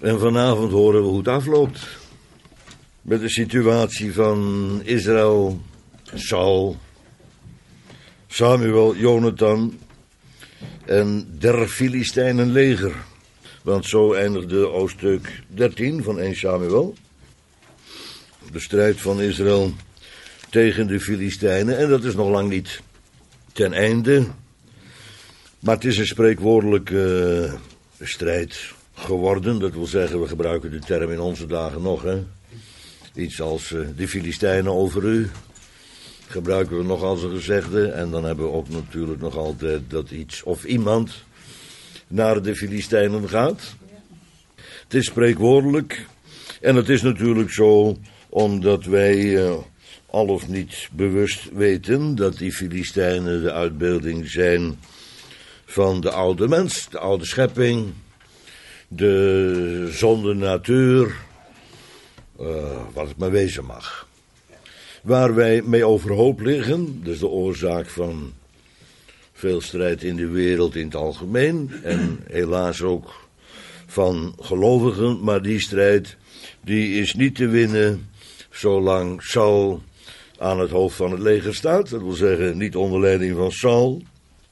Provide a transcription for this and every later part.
En vanavond horen we hoe het afloopt. Met de situatie van Israël, Saul, Samuel, Jonathan en der Filistijnen leger. Want zo eindigde hoofdstuk 13 van 1 Samuel. De strijd van Israël tegen de Filistijnen. En dat is nog lang niet ten einde. Maar het is een spreekwoordelijke strijd geworden. Dat wil zeggen, we gebruiken de term in onze dagen nog. Hè? Iets als de Filistijnen over u. Gebruiken we nog als een gezegde. En dan hebben we ook natuurlijk nog altijd dat iets of iemand naar de Filistijnen gaat. Het is spreekwoordelijk. En het is natuurlijk zo omdat wij al of niet bewust weten dat die Filistijnen de uitbeelding zijn van de oude mens, de oude schepping, de zonde natuur, wat het maar wezen mag. Waar wij mee overhoop liggen, dat is de oorzaak van veel strijd in de wereld in het algemeen en helaas ook van gelovigen, maar die strijd die is niet te winnen zolang Saul aan het hoofd van het leger staat. Dat wil zeggen niet onder leiding van Saul.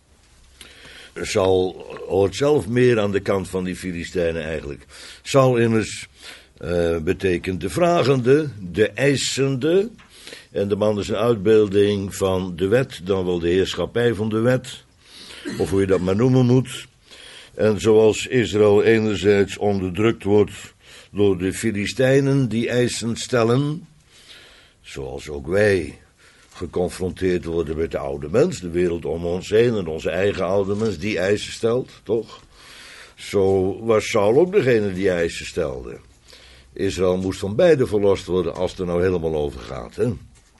Saul hoort zelf meer aan de kant van die Filistijnen eigenlijk. Saul immers betekent de vragende, de eisende. En de man is een uitbeelding van de wet, dan wel de heerschappij van de wet. Of hoe je dat maar noemen moet. En zoals Israël enerzijds onderdrukt wordt door de Filistijnen die eisen stellen, zoals ook wij geconfronteerd worden met de oude mens, de wereld om ons heen en onze eigen oude mens die eisen stelt, toch? Zo was Saul ook degene die eisen stelde. Israël moest van beide verlost worden als het er nou helemaal over gaat, hè?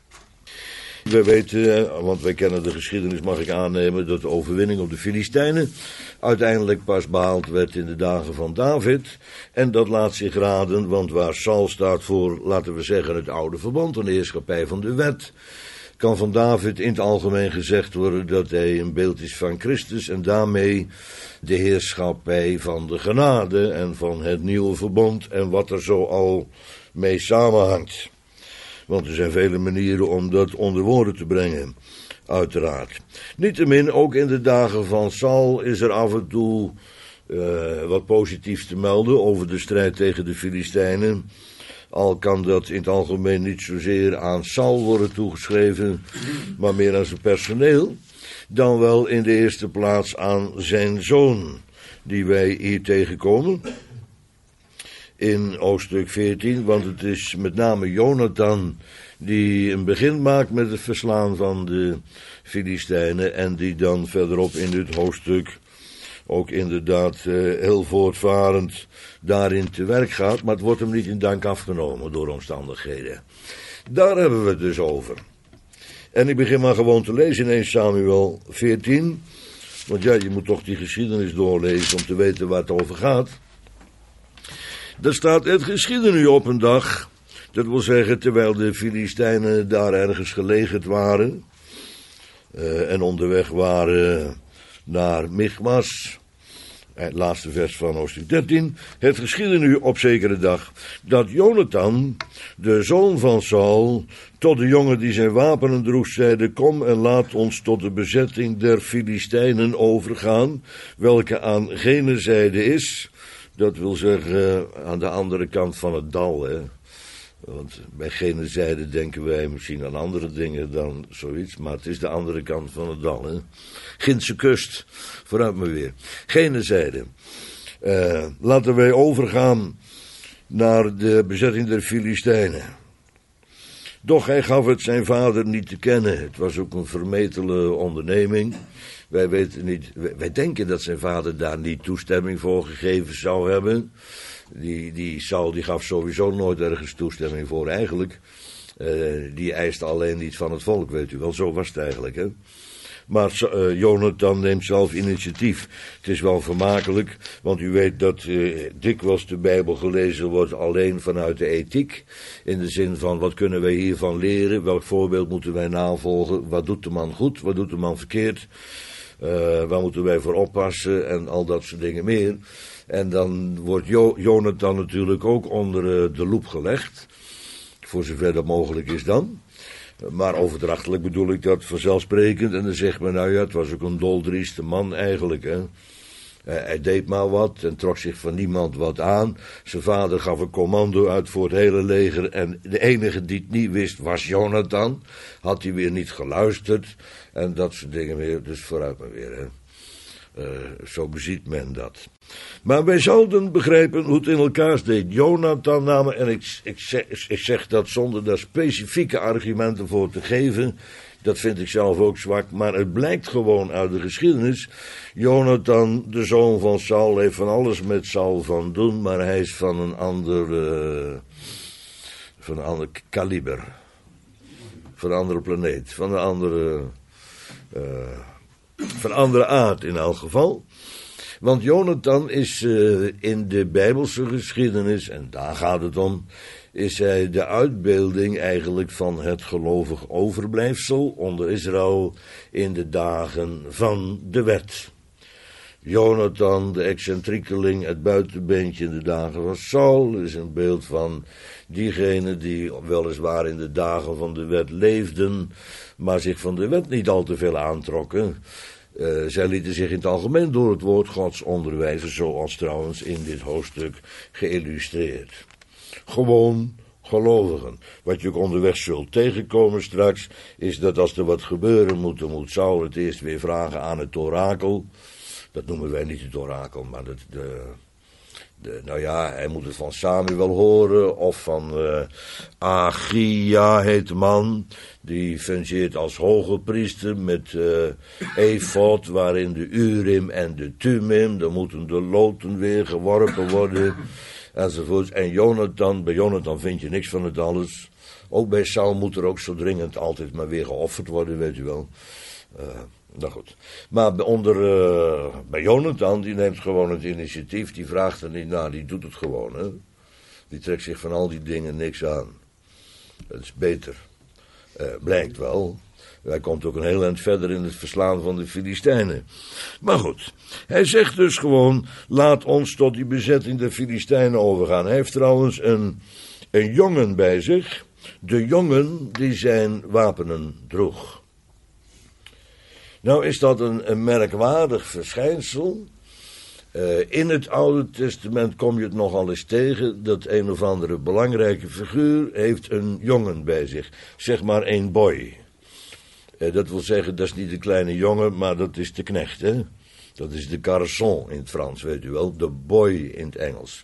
We weten, want wij kennen de geschiedenis, mag ik aannemen, dat de overwinning op de Filistijnen uiteindelijk pas behaald werd in de dagen van David. En dat laat zich raden, want waar Saul staat voor, laten we zeggen, het oude verbond, een heerschappij van de wet, kan van David in het algemeen gezegd worden dat hij een beeld is van Christus en daarmee de heerschappij van de genade en van het nieuwe verbond en wat er zo al mee samenhangt. Want er zijn vele manieren om dat onder woorden te brengen, uiteraard. Niettemin, ook in de dagen van Saul is er af en toe wat positiefs te melden over de strijd tegen de Filistijnen. Al kan dat in het algemeen niet zozeer aan Saul worden toegeschreven, maar meer aan zijn personeel. Dan wel in de eerste plaats aan zijn zoon, die wij hier tegenkomen in hoofdstuk 14, want het is met name Jonathan die een begin maakt met het verslaan van de Filistijnen en die dan verderop in dit hoofdstuk ook inderdaad heel voortvarend daarin te werk gaat, maar het wordt hem niet in dank afgenomen door omstandigheden. Daar hebben we het dus over. En ik begin maar gewoon te lezen in 1 Samuel 14, want ja, je moet toch die geschiedenis doorlezen om te weten waar het over gaat. Daar staat: het geschiedde nu op een dag, dat wil zeggen terwijl de Filistijnen daar ergens gelegerd waren en onderweg waren naar Michmas, het laatste vers van hoofdstuk 13. Het geschiedde nu op zekere dag dat Jonathan, de zoon van Saul, tot de jongen die zijn wapenen droeg, zeide: kom en laat ons tot de bezetting der Filistijnen overgaan, welke aan gene zijde is. Dat wil zeggen aan de andere kant van het dal, hè. Want bij gene zijde denken wij misschien aan andere dingen dan zoiets, maar het is de andere kant van het dal, hè. Gindse kust, vooruit maar weer. Gene zijde. Laten wij overgaan naar de bezetting der Filistijnen. Doch hij gaf het zijn vader niet te kennen. Het was ook een vermetele onderneming. Wij weten niet, wij denken dat zijn vader daar niet toestemming voor gegeven zou hebben. Die Saul die gaf sowieso nooit ergens toestemming voor eigenlijk. Die eiste alleen niet van het volk, weet u wel. Zo was het eigenlijk, hè. Maar Jonathan neemt zelf initiatief. Het is wel vermakelijk, want u weet dat dikwijls de Bijbel gelezen wordt alleen vanuit de ethiek. In de zin van, wat kunnen wij hiervan leren? Welk voorbeeld moeten wij navolgen? Wat doet de man goed? Wat doet de man verkeerd? Waar moeten wij voor oppassen? En al dat soort dingen meer. En dan wordt Jonathan natuurlijk ook onder de loep gelegd. Voor zover dat mogelijk is dan. Maar overdrachtelijk bedoel ik dat vanzelfsprekend. En dan zegt men, nou ja, het was ook een doldrieste man eigenlijk, hè. Hij deed maar wat en trok zich van niemand wat aan. Zijn vader gaf een commando uit voor het hele leger. En de enige die het niet wist was Jonathan. Had hij weer niet geluisterd. En dat soort dingen weer. Dus vooruit maar weer, hè. Zo beziet men dat. Maar wij zouden begrijpen hoe het in elkaar steekt. Jonathan namen, en ik zeg dat zonder daar specifieke argumenten voor te geven. Dat vind ik zelf ook zwak, maar het blijkt gewoon uit de geschiedenis. Jonathan, de zoon van Saul, heeft van alles met Saul van doen, maar hij is van een ander kaliber. Van een andere planeet, van een andere aard in elk geval. Want Jonathan is in de Bijbelse geschiedenis, en daar gaat het om, is hij de uitbeelding eigenlijk van het gelovig overblijfsel onder Israël in de dagen van de wet. Jonathan, de excentriekeling, het buitenbeentje in de dagen van Saul, is een beeld van diegenen die weliswaar in de dagen van de wet leefden, maar zich van de wet niet al te veel aantrokken. Zij lieten zich in het algemeen door het woord Gods onderwijzen, zoals trouwens in dit hoofdstuk geïllustreerd. Gewoon gelovigen. Wat je ook onderweg zult tegenkomen straks, is dat als er wat gebeuren moet, dan moet Saul het eerst weer vragen aan het orakel. Dat noemen wij niet het orakel, maar nou ja, hij moet het van Samuel horen, of van Achia heet de man, die fungeert als hoge priester met efod, waarin de Urim en de Tumim, dan moeten de loten weer geworpen worden, enzovoort. En Jonathan, bij Jonathan vind je niks van het alles. Ook bij Saul moet er ook zo dringend altijd maar weer geofferd worden, weet u wel. Nou goed. Maar bij Jonathan, die neemt gewoon het initiatief, die vraagt er niet naar, die doet het gewoon, hè. Die trekt zich van al die dingen niks aan. Dat is beter. Blijkt wel. Hij komt ook een heel eind verder in het verslaan van de Filistijnen. Maar goed, hij zegt dus gewoon, laat ons tot die bezetting der Filistijnen overgaan. Hij heeft trouwens een jongen bij zich, de jongen die zijn wapenen droeg. Nou is dat een merkwaardig verschijnsel. In het Oude Testament kom je het nogal eens tegen, dat een of andere belangrijke figuur heeft een jongen bij zich. Zeg maar een boy. Dat wil zeggen, dat is niet de kleine jongen, maar dat is de knecht, hè. Dat is de garçon in het Frans, weet u wel. De boy in het Engels.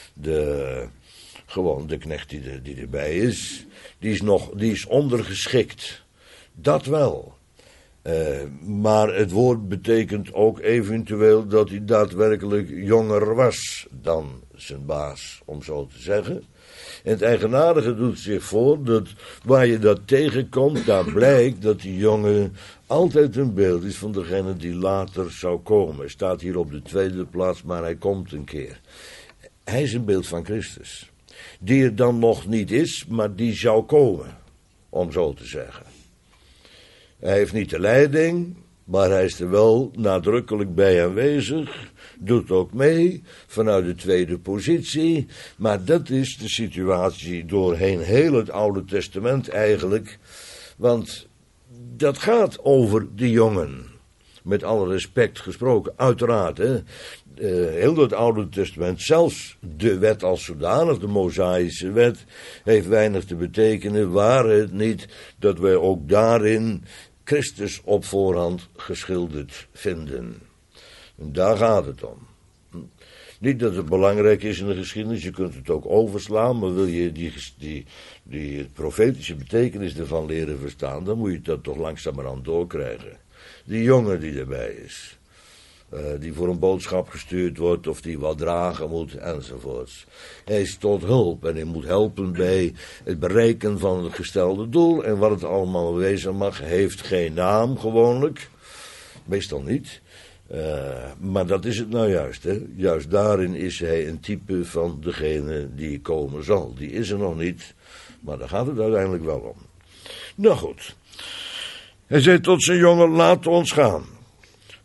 Gewoon de knecht die erbij is. Die is ondergeschikt. Dat wel. Maar het woord betekent ook eventueel dat hij daadwerkelijk jonger was dan zijn baas, om zo te zeggen. En het eigenaardige doet zich voor dat waar je dat tegenkomt, daar blijkt dat die jongen altijd een beeld is van degene die later zou komen. Hij staat hier op de tweede plaats, maar hij komt een keer. Hij is een beeld van Christus. Die er dan nog niet is, maar die zou komen, om zo te zeggen. Hij heeft niet de leiding, maar hij is er wel nadrukkelijk bij aanwezig, doet ook mee, vanuit de tweede positie, maar dat is de situatie doorheen heel het Oude Testament eigenlijk, want dat gaat over de jongen, met alle respect gesproken, uiteraard, hè. Heel het Oude Testament, zelfs de wet als zodanig, de Mosaïsche wet, heeft weinig te betekenen, waar het niet dat wij ook daarin Christus op voorhand geschilderd vinden. En daar gaat het om. Niet dat het belangrijk is in de geschiedenis, je kunt het ook overslaan, maar wil je die profetische betekenis ervan leren verstaan, dan moet je dat toch langzamerhand doorkrijgen. Die jongen die erbij is, die voor een boodschap gestuurd wordt, of die wat dragen moet, enzovoorts. Hij is tot hulp en hij moet helpen bij het bereiken van het gestelde doel, en wat het allemaal wezen mag, heeft geen naam gewoonlijk, meestal niet, maar dat is het nou juist, hè. Juist daarin is hij een type van degene die komen zal. Die is er nog niet, maar daar gaat het uiteindelijk wel om. Nou goed, hij zei tot zijn jongen, laat ons gaan.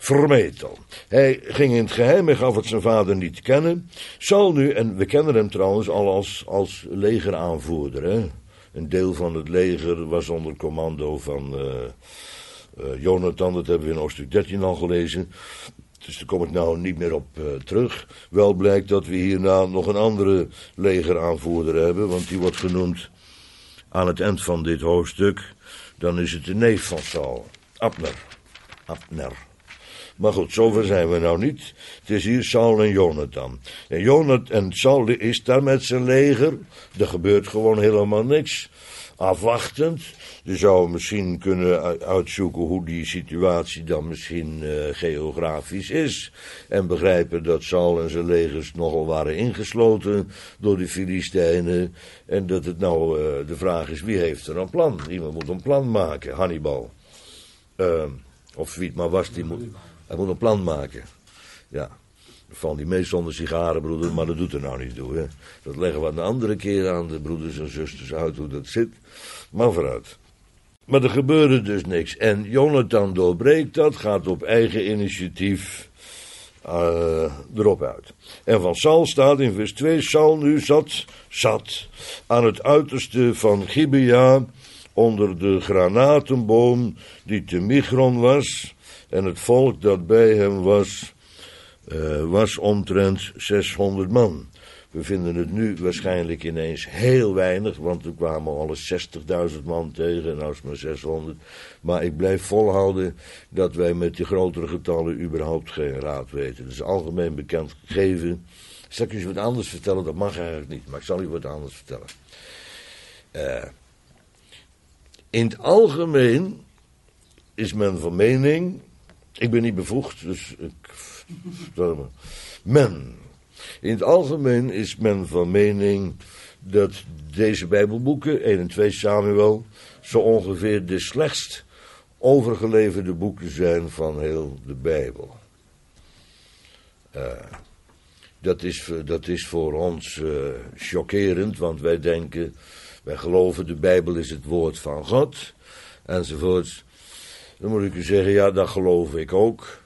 vermetel. Hij ging in het geheim en gaf het zijn vader niet te kennen. Saul nu, en we kennen hem trouwens al als legeraanvoerder. Hè? Een deel van het leger was onder commando van Jonathan, dat hebben we in hoofdstuk 13 al gelezen. Dus daar kom ik nou niet meer op terug. Wel blijkt dat we hierna nog een andere legeraanvoerder hebben, want die wordt genoemd aan het eind van dit hoofdstuk. Dan is het de neef van Saul, Abner. Maar goed, zover zijn we nou niet. Het is hier Saul en Jonathan. En Saul is daar met zijn leger. Er gebeurt gewoon helemaal niks. Afwachtend. Je zou misschien kunnen uitzoeken hoe die situatie dan misschien geografisch is. En begrijpen dat Saul en zijn legers nogal waren ingesloten door de Filistijnen. En dat het nou de vraag is, wie heeft er een plan? Iemand moet een plan maken. Hannibal. Of wie het maar was, hij moet een plan maken. Ja. Van die meest zonder sigaren, broeder, maar dat doet er nou niet toe. Hè. Dat leggen we een andere keer aan de broeders en zusters uit hoe dat zit. Maar vooruit. Maar er gebeurde dus niks. En Jonathan doorbreekt dat, gaat op eigen initiatief erop uit. En van Saul staat in vers 2, Saul nu zat aan het uiterste van Gibea, onder de granatenboom die te Migron was. En het volk dat bij hem was omtrent 600 man. We vinden het nu waarschijnlijk ineens heel weinig, want we kwamen al eens 60.000 man tegen, en nou is het maar 600. Maar ik blijf volhouden dat wij met die grotere getallen überhaupt geen raad weten. Dat is algemeen bekend gegeven. Zal ik u wat anders vertellen? Dat mag eigenlijk niet, maar ik zal u wat anders vertellen. In het algemeen is men van mening, ik ben niet bevoegd, dus in het algemeen is men van mening dat deze Bijbelboeken, 1 en 2 Samuel, zo ongeveer de slechtst overgeleverde boeken zijn van heel de Bijbel. Dat is voor ons chockerend, want wij geloven de Bijbel is het woord van God, enzovoorts. Dan moet ik u zeggen, ja, dat geloof ik ook.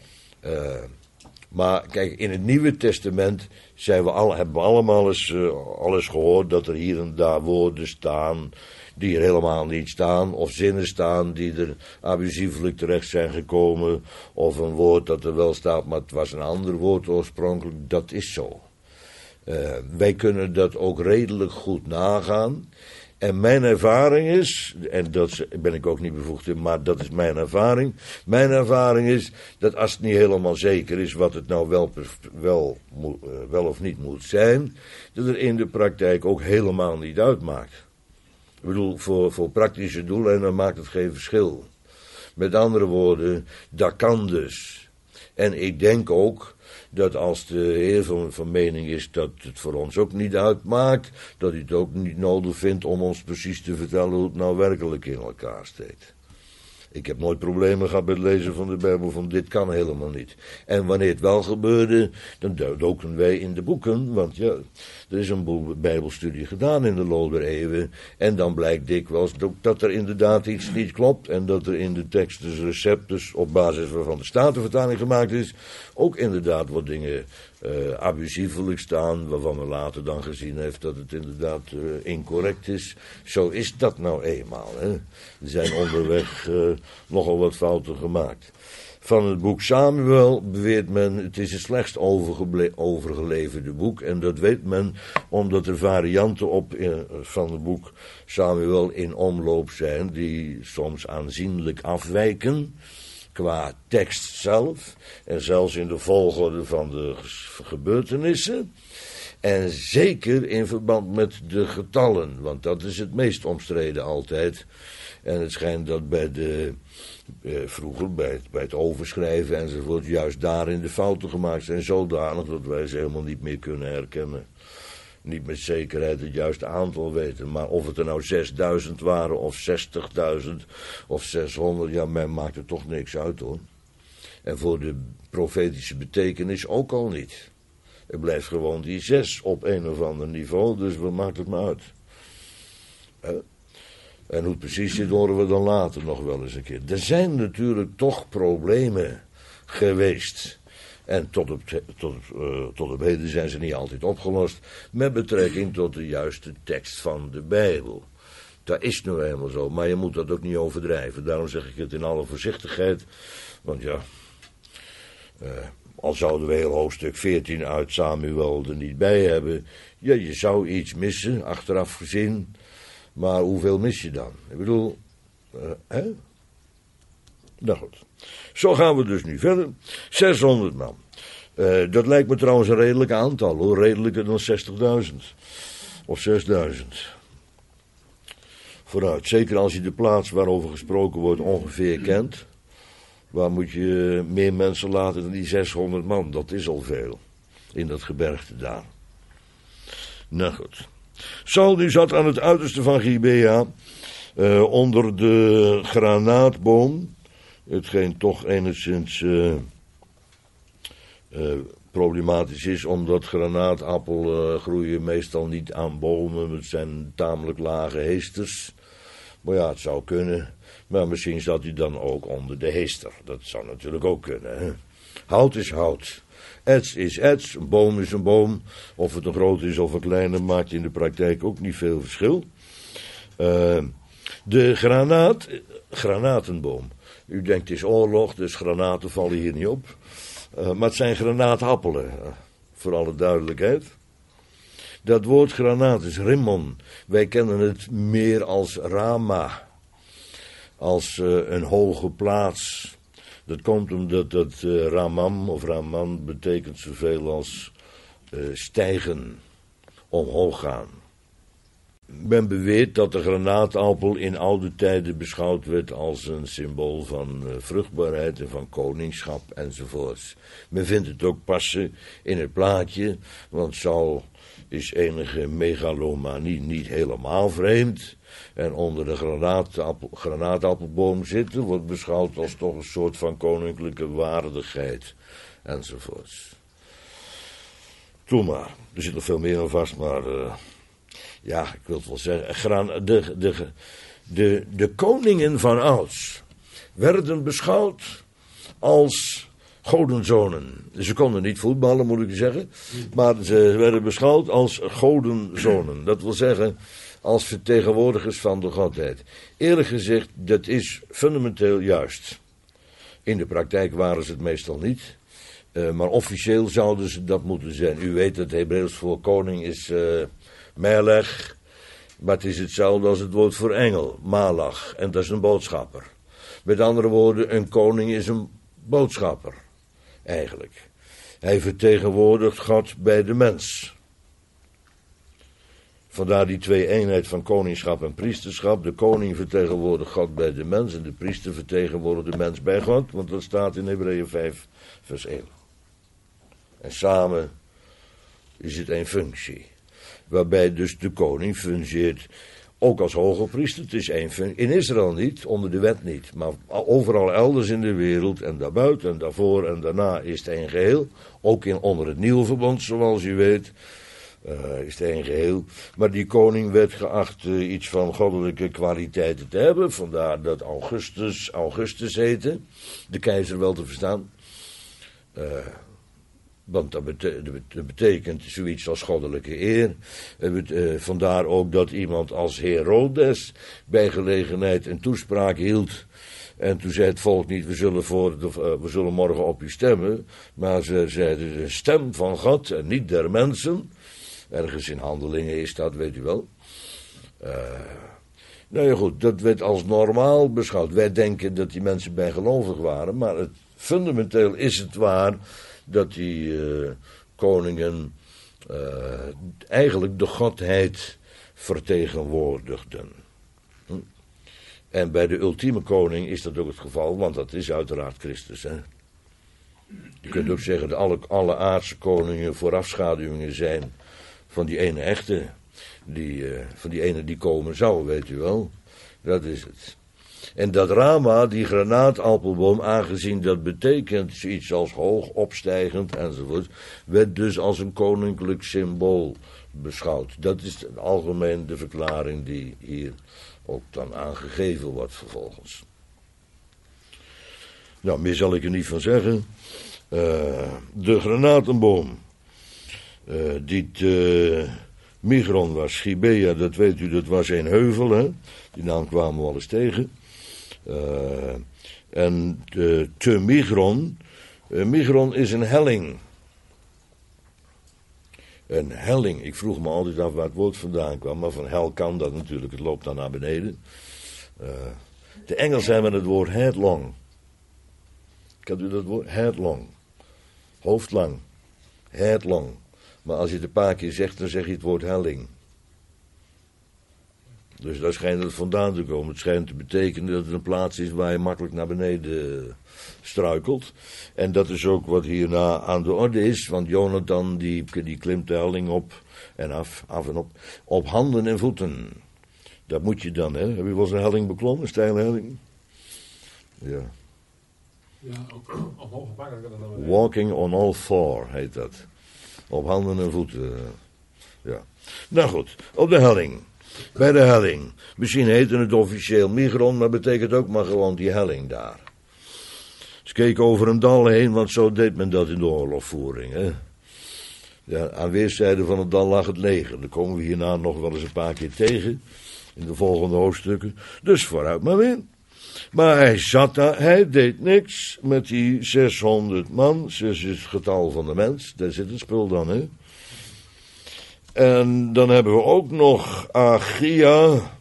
Maar kijk, in het Nieuwe Testament hebben we allemaal eens gehoord dat er hier en daar woorden staan die er helemaal niet staan, of zinnen staan die er abusiefelijk terecht zijn gekomen, of een woord dat er wel staat, maar het was een ander woord oorspronkelijk. Dat is zo. Wij kunnen dat ook redelijk goed nagaan. En mijn ervaring is, en dat ben ik ook niet bevoegd in, maar dat is mijn ervaring. Mijn ervaring is dat als het niet helemaal zeker is wat het nou wel of niet moet zijn, dat er in de praktijk ook helemaal niet uitmaakt. Ik bedoel, voor praktische doeleinden maakt het geen verschil. Met andere woorden, dat kan dus. En ik denk ook dat als de heer van mening is dat het voor ons ook niet uitmaakt, dat hij het ook niet nodig vindt om ons precies te vertellen hoe het nou werkelijk in elkaar steekt. Ik heb nooit problemen gehad met het lezen van de Bijbel, van dit kan helemaal niet. En wanneer het wel gebeurde, dan doken wij in de boeken, want ja, er is een Bijbelstudie gedaan in de loop der eeuwen, en dan blijkt dikwijls dat er inderdaad iets niet klopt, en dat er in de tekst, dus receptus op basis waarvan de Statenvertaling gemaakt is, ook inderdaad wat dingen abusiefelijk staan, waarvan men later dan gezien heeft dat het inderdaad incorrect is. Zo is dat nou eenmaal. Hè. Er zijn onderweg nogal wat fouten gemaakt. Van het boek Samuel beweert men, het is het slechtst overgeleverde boek. En dat weet men omdat er varianten van het boek Samuel in omloop zijn, die soms aanzienlijk afwijken qua tekst zelf, en zelfs in de volgorde van de gebeurtenissen. En zeker in verband met de getallen, want dat is het meest omstreden altijd. En het schijnt dat vroeger bij het overschrijven enzovoort, juist daarin de fouten gemaakt zijn, zodanig dat wij ze helemaal niet meer kunnen herkennen. Niet met zekerheid het juiste aantal weten, maar of het er nou 6000 waren, of 60.000, of 600, ja, mij maakt er toch niks uit, hoor. En voor de profetische betekenis ook al niet. Er blijft gewoon die 6 op een of ander niveau, dus wat maakt het maar uit? En hoe het precies zit, horen we dan later nog wel eens een keer. Er zijn natuurlijk toch problemen geweest. En tot op heden zijn ze niet altijd opgelost met betrekking tot de juiste tekst van de Bijbel. Dat is nu helemaal zo, maar je moet dat ook niet overdrijven. Daarom zeg ik het in alle voorzichtigheid. Want ja, al zouden we heel hoofdstuk 14 uit Samuel er niet bij hebben. Ja, je zou iets missen, achteraf gezien. Maar hoeveel mis je dan? Ik bedoel, hè? Nou goed. Zo gaan we dus nu verder. 600 man. Dat lijkt me trouwens een redelijk aantal, hoor. Redelijker dan 60.000. Of 6.000. Vooruit. Zeker als je de plaats waarover gesproken wordt ongeveer kent. Waar moet je meer mensen laten dan die 600 man? Dat is al veel. In dat gebergte daar. Nou goed. Saul die zat aan het uiterste van Gibea. Onder de granaatboom. Hetgeen toch enigszins problematisch is, omdat granaatappelen groeien meestal niet aan bomen. Het zijn tamelijk lage heesters. Maar ja, het zou kunnen. Maar misschien zat hij dan ook onder de heester. Dat zou natuurlijk ook kunnen. Hè? Hout is hout. Ets is ets. Een boom is een boom. Of het een grote is of een kleine, maakt in de praktijk ook niet veel verschil. De granatenboom. U denkt het is oorlog, dus granaten vallen hier niet op. Maar het zijn granaatappelen, voor alle duidelijkheid. Dat woord granaat is rimmon. Wij kennen het meer als Rama. Als een hoge plaats. Dat komt omdat dat Ramam of Raman betekent zoveel als stijgen, omhoog gaan. Men beweert dat de granaatappel in oude tijden beschouwd werd als een symbool van vruchtbaarheid en van koningschap enzovoorts. Men vindt het ook passen in het plaatje, want Saul is enige megalomanie niet helemaal vreemd. En onder de granaatappelboom zitten wordt beschouwd als toch een soort van koninklijke waardigheid enzovoorts. Toen maar, er zit nog veel meer aan vast, maar ja, ik wil het wel zeggen. De koningen van ouds werden beschouwd als godenzonen. Ze konden niet voetballen, moet ik zeggen, maar ze werden beschouwd als godenzonen. Dat wil zeggen, als vertegenwoordigers van de godheid. Eerlijk gezegd, dat is fundamenteel juist. In de praktijk waren ze het meestal niet. Maar officieel zouden ze dat moeten zijn. U weet, het Hebreeuws voor koning is melech. Maar het is hetzelfde als het woord voor engel, malach. En dat is een boodschapper. Met andere woorden, een koning is een boodschapper. Eigenlijk. Hij vertegenwoordigt God bij de mens. Vandaar die twee eenheid van koningschap en priesterschap. De koning vertegenwoordigt God bij de mens en de priester vertegenwoordigt de mens bij God. Want dat staat in Hebreeën 5 vers 1. En samen is het één functie. Waarbij dus de koning fungeert ook als hoge priester. Het is één functie. In Israël niet, onder de wet niet. Maar overal elders in de wereld en daarbuiten en daarvoor en daarna is het één geheel. Ook onder het nieuwe verbond, zoals u weet. Is het één geheel. Maar die koning werd geacht iets van goddelijke kwaliteiten te hebben. Vandaar dat Augustus heette. De keizer wel te verstaan. Want dat betekent zoiets als goddelijke eer. Vandaar ook dat iemand als Herodes bij gelegenheid een toespraak hield. En toen zei het volk niet, we zullen morgen op u stemmen. Maar ze zeiden de stem van God en niet der mensen. Ergens in Handelingen is dat, weet u wel. Nou ja goed, dat werd als normaal beschouwd. Wij denken dat die mensen bijgelovig waren. Maar fundamenteel is het waar dat die koningen eigenlijk de godheid vertegenwoordigden. En bij de ultieme koning is dat ook het geval, want dat is uiteraard Christus. Hè? Je kunt ook zeggen dat alle aardse koningen voorafschaduwingen zijn van die ene echte, van die ene die komen zou, weet u wel. Dat is het. En dat Rama, die granaatappelboom, aangezien dat betekent iets als hoog, opstijgend enzovoort, werd dus als een koninklijk symbool beschouwd. Dat is algemeen de verklaring die hier ook dan aangegeven wordt vervolgens. Nou, meer zal ik er niet van zeggen. De granatenboom. Die Migron was, Gibea, dat weet u, dat was een heuvel, hè? Die naam kwamen we al eens tegen. En te Migron. Migron is een helling. Een helling. Ik vroeg me altijd af waar het woord vandaan kwam, maar van hel kan dat natuurlijk. Het loopt dan naar beneden. De Engelsen hebben het woord headlong. Kent u dat woord? Headlong. Hoofdlang. Headlong. Maar als je het een paar keer zegt, dan zeg je het woord helling. Dus daar schijnt het vandaan te komen. Het schijnt te betekenen dat het een plaats is waar je makkelijk naar beneden struikelt. En dat is ook wat hierna aan de orde is. Want Jonathan die klimt de helling op en af en op handen en voeten. Dat moet je dan, hè? Heb je wel eens een helling beklommen, een steile helling? Ja. Ja, ook omhoog makkelijker dan naar beneden. Walking on all four heet dat. Op handen en voeten. Ja. Nou goed, op de helling. Bij de helling. Misschien heette het officieel Migron, maar betekent ook maar gewoon die helling daar. Ze keken over een dal heen, want zo deed men dat in de oorlogvoering. Hè? Ja, aan weerszijden van het dal lag het leger. Daar komen we hierna nog wel eens een paar keer tegen. In de volgende hoofdstukken. Dus vooruit maar weer. Maar hij zat daar, hij deed niks met die 600 man. 6 is het getal van de mens, daar zit het spul dan, hè. En dan hebben we ook nog Achia.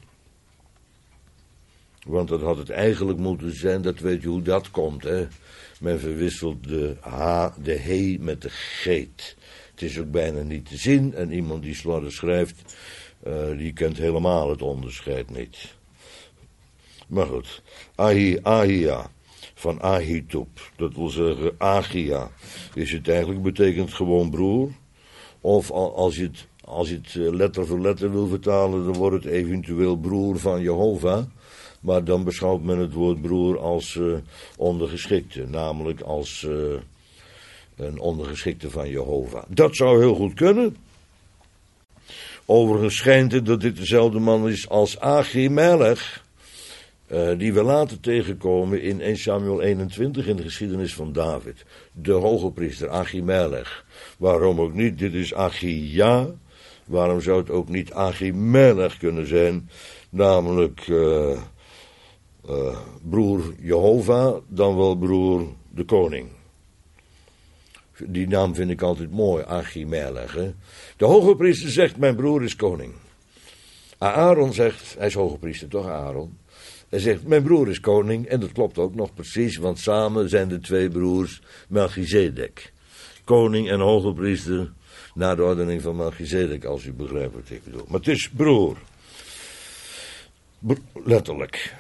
Want dat had het eigenlijk moeten zijn, dat weet je hoe dat komt, hè. Men verwisselt de he met de geet. Het is ook bijna niet te zien. En iemand die slordig schrijft, die kent helemaal het onderscheid niet. Maar goed, Ahia, van Ahitub, dat wil zeggen Achia, is het eigenlijk, betekent gewoon broer. Of als je het letter voor letter wil vertalen, dan wordt het eventueel broer van Jehovah. Maar dan beschouwt men het woord broer als ondergeschikte, namelijk als een ondergeschikte van Jehovah. Dat zou heel goed kunnen. Overigens schijnt het dat dit dezelfde man is als Achimelech, die we later tegenkomen in 1 Samuel 21 in de geschiedenis van David. De hoge priester Achimelech. Waarom ook niet? Dit is Achia. Waarom zou het ook niet Achimelech kunnen zijn? Namelijk broer Jehovah, dan wel broer de koning. Die naam vind ik altijd mooi, Achimelech. Hè? De hoge priester zegt, mijn broer is koning. Aaron zegt, hij is hoge priester, toch Aaron? Hij zegt, mijn broer is koning, en dat klopt ook nog precies, want samen zijn de twee broers Melchizedek. Koning en hoge priester, na de ordening van Melchizedek, als u begrijpt wat ik bedoel. Maar het is broer. Letterlijk.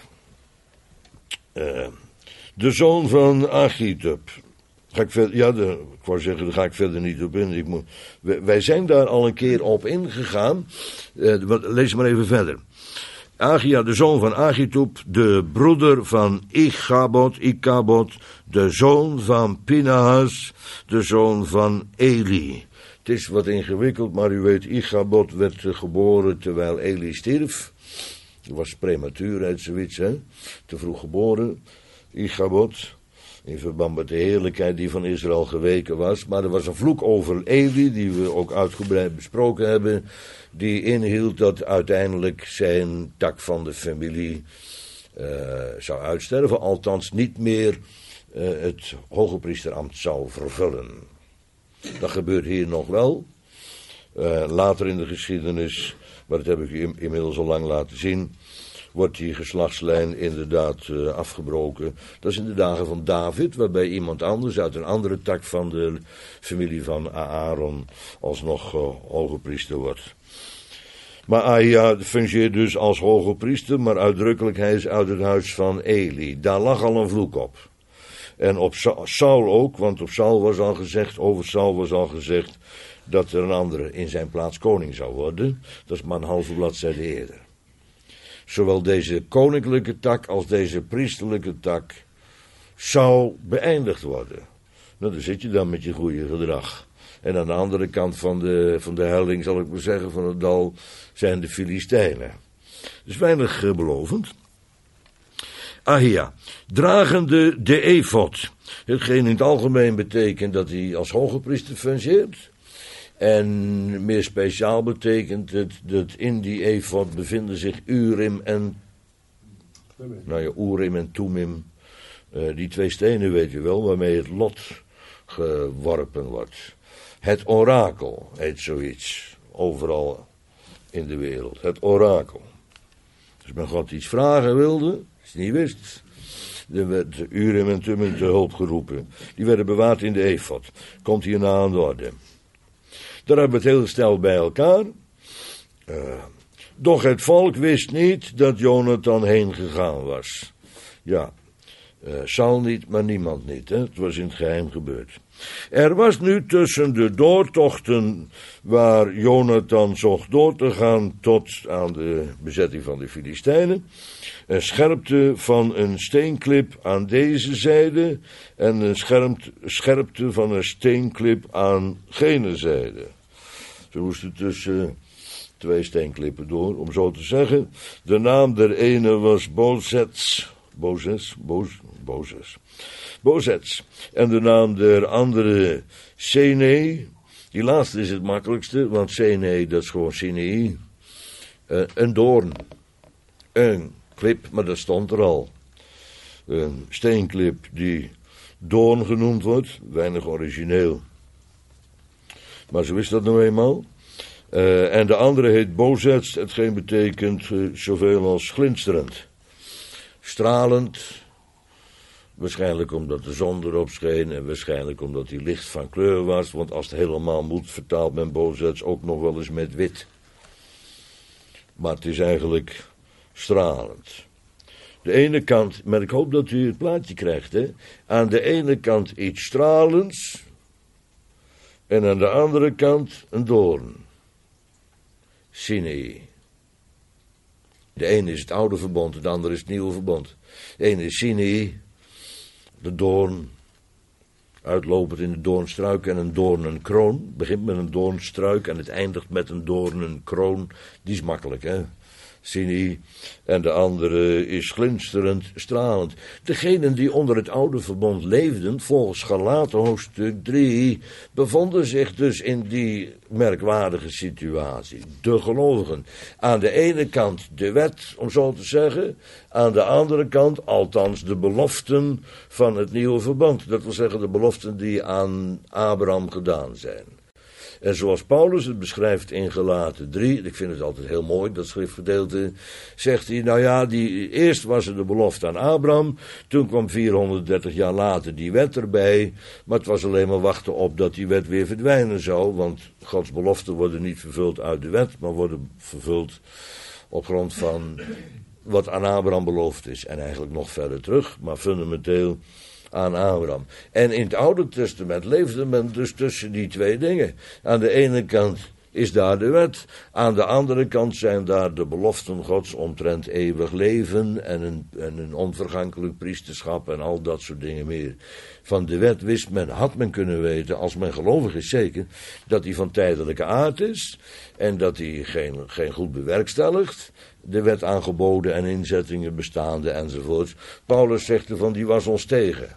De zoon van Achitub. Ga ik verder, ik wou zeggen, daar ga ik verder niet op in. Wij zijn daar al een keer op ingegaan. Lees maar even verder. Achia, de zoon van Achitub, de broeder van Ikabod, de zoon van Pinahas, de zoon van Eli. Het is wat ingewikkeld, maar u weet, Ikabod werd geboren terwijl Eli stierf. Hij was prematuur uit zoiets, hè? Te vroeg geboren, Ikabod. In verband met de heerlijkheid die van Israël geweken was. Maar er was een vloek over Eli, die we ook uitgebreid besproken hebben. Die inhield dat uiteindelijk zijn tak van de familie zou uitsterven. Althans niet meer het hoge priesterambt zou vervullen. Dat gebeurt hier nog wel. Later in de geschiedenis, maar dat heb ik u inmiddels al lang laten zien, wordt die geslachtslijn inderdaad afgebroken. Dat is in de dagen van David, waarbij iemand anders uit een andere tak van de familie van Aaron alsnog hoge priester wordt. Maar Ahia fungeert dus als hoge priester, maar uitdrukkelijk hij is uit het huis van Eli. Daar lag al een vloek op. En op Saul ook, want over Saul was al gezegd dat er een andere in zijn plaats koning zou worden. Dat is maar een halve bladzijde eerder. Zowel deze koninklijke tak als deze priesterlijke tak zou beëindigd worden. Nou, dan zit je dan met je goede gedrag. En aan de andere kant van de helling, zal ik maar zeggen, van het dal, zijn de Filistijnen. Dus weinig belovend. Ahia, dragende de efod. Hetgeen in het algemeen betekent dat hij als hoge priester fungeert. En meer speciaal betekent het dat in die efod bevinden zich Urim en Urim en Thummim. Die 2 stenen weet je wel, waarmee het lot geworpen wordt. Het orakel heet zoiets, overal in de wereld. Het orakel. Als men God iets vragen wilde, als hij niet wist, dan werd Urim en Thummim te hulp geroepen. Die werden bewaard in de efod. Komt hierna aan de orde. Daar hebben we het heel snel bij elkaar. Doch het volk wist niet dat Jonathan heen gegaan was. Ja, Saul niet, maar niemand niet. Hè? Het was in het geheim gebeurd. Er was nu tussen de doortochten waar Jonathan zocht door te gaan tot aan de bezetting van de Filistijnen, een scherpte van een steenklip aan deze zijde en een scherpte van een steenklip aan gene zijde. Ze moesten tussen 2 steenklippen door, om zo te zeggen. De naam der ene was Bozets. En de naam der andere Sene. Die laatste is het makkelijkste, want Sene, dat is gewoon Sinei. Een doorn. Een klip, maar dat stond er al. Een steenklip die doorn genoemd wordt. Weinig origineel. Maar zo is dat nou eenmaal. En de andere heet Bozets, hetgeen betekent zoveel als glinsterend. Stralend, waarschijnlijk omdat de zon erop scheen en waarschijnlijk omdat hij licht van kleur was, want als het helemaal moet vertaalt men Bozets ook nog wel eens met wit. Maar het is eigenlijk stralend. De ene kant, maar ik hoop dat u het plaatje krijgt, hè. Aan de ene kant iets stralends en aan de andere kant een doorn. Sinai. De ene is het oude verbond, de andere is het nieuwe verbond. De ene is Sinai, de doorn, uitlopend in de doornstruik en een doornenkroon. Het begint met een doornstruik en het eindigt met een doornenkroon. Die is makkelijk, hè. Sinai. En de andere is glinsterend, stralend. Degenen die onder het oude verbond leefden, volgens Galaten hoofdstuk 3, bevonden zich dus in die merkwaardige situatie. De gelovigen. Aan de ene kant de wet, om zo te zeggen. Aan de andere kant, althans, de beloften van het nieuwe verbond. Dat wil zeggen, de beloften die aan Abraham gedaan zijn. En zoals Paulus het beschrijft in Galaten 3, ik vind het altijd heel mooi, dat schriftgedeelte, zegt hij, nou ja, eerst was er de belofte aan Abraham, toen kwam 430 jaar later die wet erbij, maar het was alleen maar wachten op dat die wet weer verdwijnen zou, want Gods beloften worden niet vervuld uit de wet, maar worden vervuld op grond van wat aan Abraham beloofd is. En eigenlijk nog verder terug, maar fundamenteel aan Abraham. En in het Oude Testament leefde men dus tussen die 2 dingen. Aan de ene kant is daar de wet, aan de andere kant zijn daar de beloften Gods omtrent eeuwig leven en een onvergankelijk priesterschap en al dat soort dingen meer. Van de wet had men kunnen weten, als men gelovig is zeker, dat die van tijdelijke aard is en dat die geen goed bewerkstelligt. De wet aangeboden en inzettingen bestaande enzovoort. Paulus zegt ervan, die was ons tegen.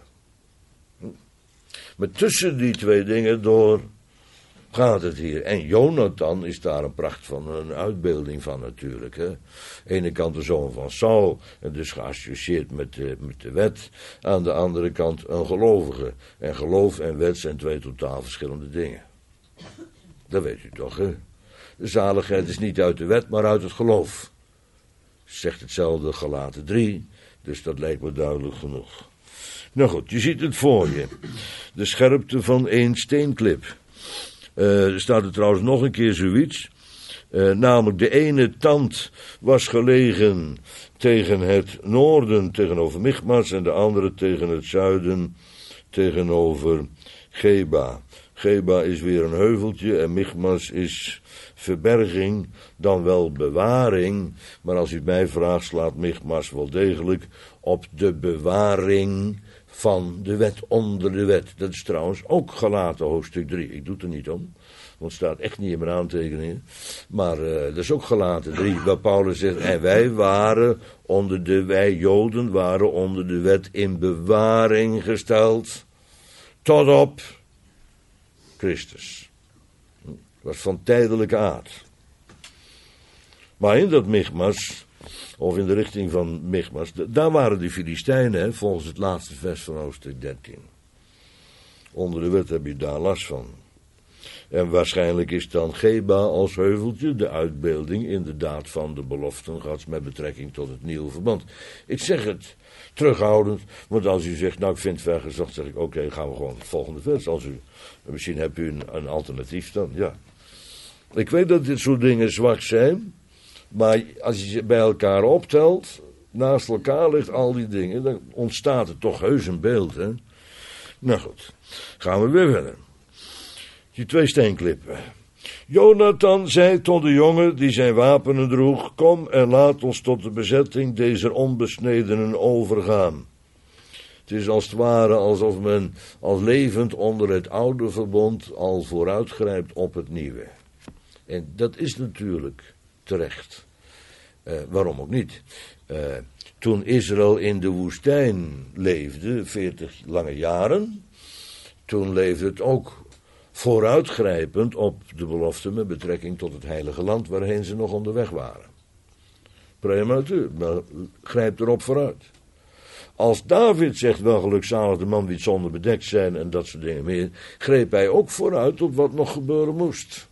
Maar tussen die 2 dingen door gaat het hier. En Jonathan is daar een pracht van, een uitbeelding van natuurlijk. Hè. Aan de ene kant de zoon van Saul, en dus geassocieerd met de wet. Aan de andere kant een gelovige. En geloof en wet zijn 2 totaal verschillende dingen. Dat weet u toch, hè? De zaligheid is niet uit de wet, maar uit het geloof. Zegt hetzelfde Galaten 3, dus dat lijkt me duidelijk genoeg. Nou goed, je ziet het voor je. De scherpte van 1 steenklip. Er staat er trouwens nog een keer zoiets. Namelijk de ene tand was gelegen tegen het noorden, tegenover Michmas, en de andere tegen het zuiden, tegenover Geba. Geba is weer een heuveltje en Michmas is verberging, dan wel bewaring. Maar als u het mij vraagt, slaat Michmas wel degelijk op de bewaring van de wet, onder de wet. Dat is trouwens ook Galaten hoofdstuk 3. Ik doe het er niet om, Want het staat echt niet in mijn aantekeningen. Maar dat is ook Galaten 3, waar Paulus zegt, en wij Joden waren onder de wet in bewaring gesteld, tot op Christus. Dat was van tijdelijke aard. Maar in dat Michmas, of in de richting van Michmas, daar waren de Filistijnen, volgens het laatste vers van hoofdstuk 13. Onder de wet heb je daar last van. En waarschijnlijk is dan Geba als heuveltje de uitbeelding inderdaad van de beloften Gods met betrekking tot het nieuwe verband. Ik zeg het terughoudend, want als u zegt, nou ik vind het vergezocht, zeg ik oké, gaan we gewoon het volgende vers. Misschien hebt u een alternatief dan, ja. Ik weet dat dit soort dingen zwak zijn, maar als je ze bij elkaar optelt, naast elkaar ligt al die dingen, dan ontstaat er toch heus een beeld, hè. Nou goed, gaan we weer verder. Die 2 steenklippen. Jonathan zei tot de jongen die zijn wapenen droeg, kom en laat ons tot de bezetting deze onbesnedenen overgaan. Het is als het ware alsof men al levend onder het oude verbond al vooruitgrijpt op het nieuwe. En dat is natuurlijk terecht. Waarom ook niet? Toen Israël in de woestijn leefde, 40 lange jaren, toen leefde het ook vooruitgrijpend op de belofte met betrekking tot het heilige land waarheen ze nog onderweg waren. Prematuur, maar grijp erop vooruit. Als David zegt, wel gelukzalig de man wie het zonder bedekt zijn en dat soort dingen meer, greep hij ook vooruit op wat nog gebeuren moest.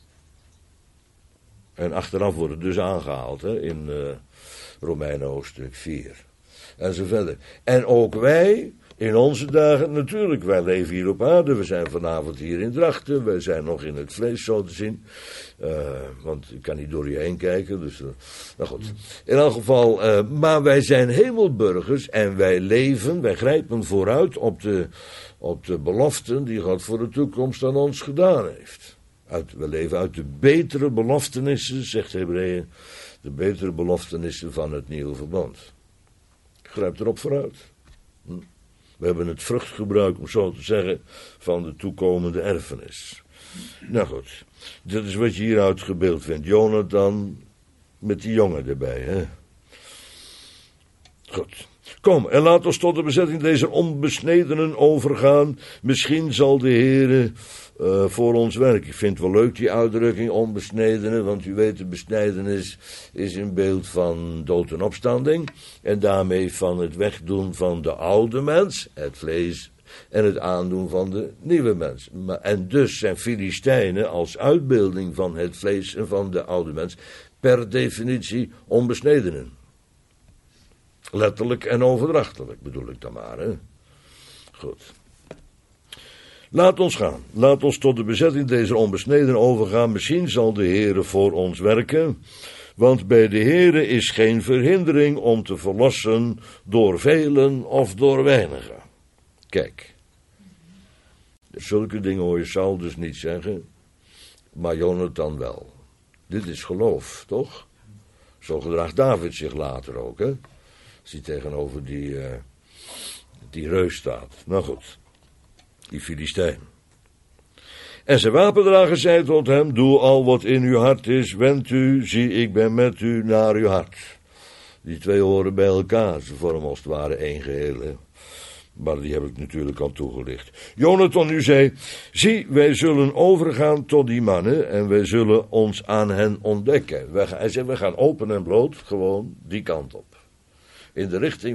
En achteraf wordt het dus aangehaald, hè, in Romeinen hoofdstuk 4. En zo verder. En ook wij, in onze dagen, natuurlijk, wij leven hier op aarde, we zijn vanavond hier in Drachten, wij zijn nog in het vlees zo te zien, want ik kan niet door je heen kijken, dus, nou goed. In elk geval, maar wij zijn hemelburgers en wij leven, wij grijpen vooruit op de beloften die God voor de toekomst aan ons gedaan heeft. We leven uit de betere beloftenissen, zegt Hebreeën, de betere beloftenissen van het nieuwe verband. Grijp erop vooruit. We hebben het vruchtgebruik, om zo te zeggen, van de toekomende erfenis. Nou goed, dat is wat je hier uitgebeeld vindt. Jonathan met die jongen erbij, hè. Goed. Kom, en laat ons tot de bezetting deze onbesnedenen overgaan. Misschien zal de Heere voor ons werken. Ik vind het wel leuk, die uitdrukking, onbesnedenen, want u weet, de besnijdenis is een beeld van dood en opstanding, en daarmee van het wegdoen van de oude mens, het vlees, en het aandoen van de nieuwe mens. En dus zijn Filistijnen als uitbeelding van het vlees en van de oude mens per definitie onbesnedenen. Letterlijk en overdrachtelijk bedoel ik dan maar, hè. Goed. Laat ons gaan. Laat ons tot de bezetting deze onbesneden overgaan. Misschien zal de Heere voor ons werken. Want bij de Heere is geen verhindering om te verlossen door velen of door weinigen. Kijk. Zulke dingen hoor je Saul dus niet zeggen. Maar Jonathan wel. Dit is geloof, toch? Zo gedraagt David zich later ook, hè? Als hij tegenover die reus staat. Nou goed. Die Filistijn. En zijn wapendrager zei tot hem, doe al wat in uw hart is, wend u, zie ik ben met u naar uw hart. Die 2 horen bij elkaar, ze vormen als het ware één geheel, hè? Maar die heb ik natuurlijk al toegelicht. Jonathan nu zei, zie, wij zullen overgaan tot die mannen en wij zullen ons aan hen ontdekken. Hij zei, we gaan open en bloot gewoon die kant op. In de richting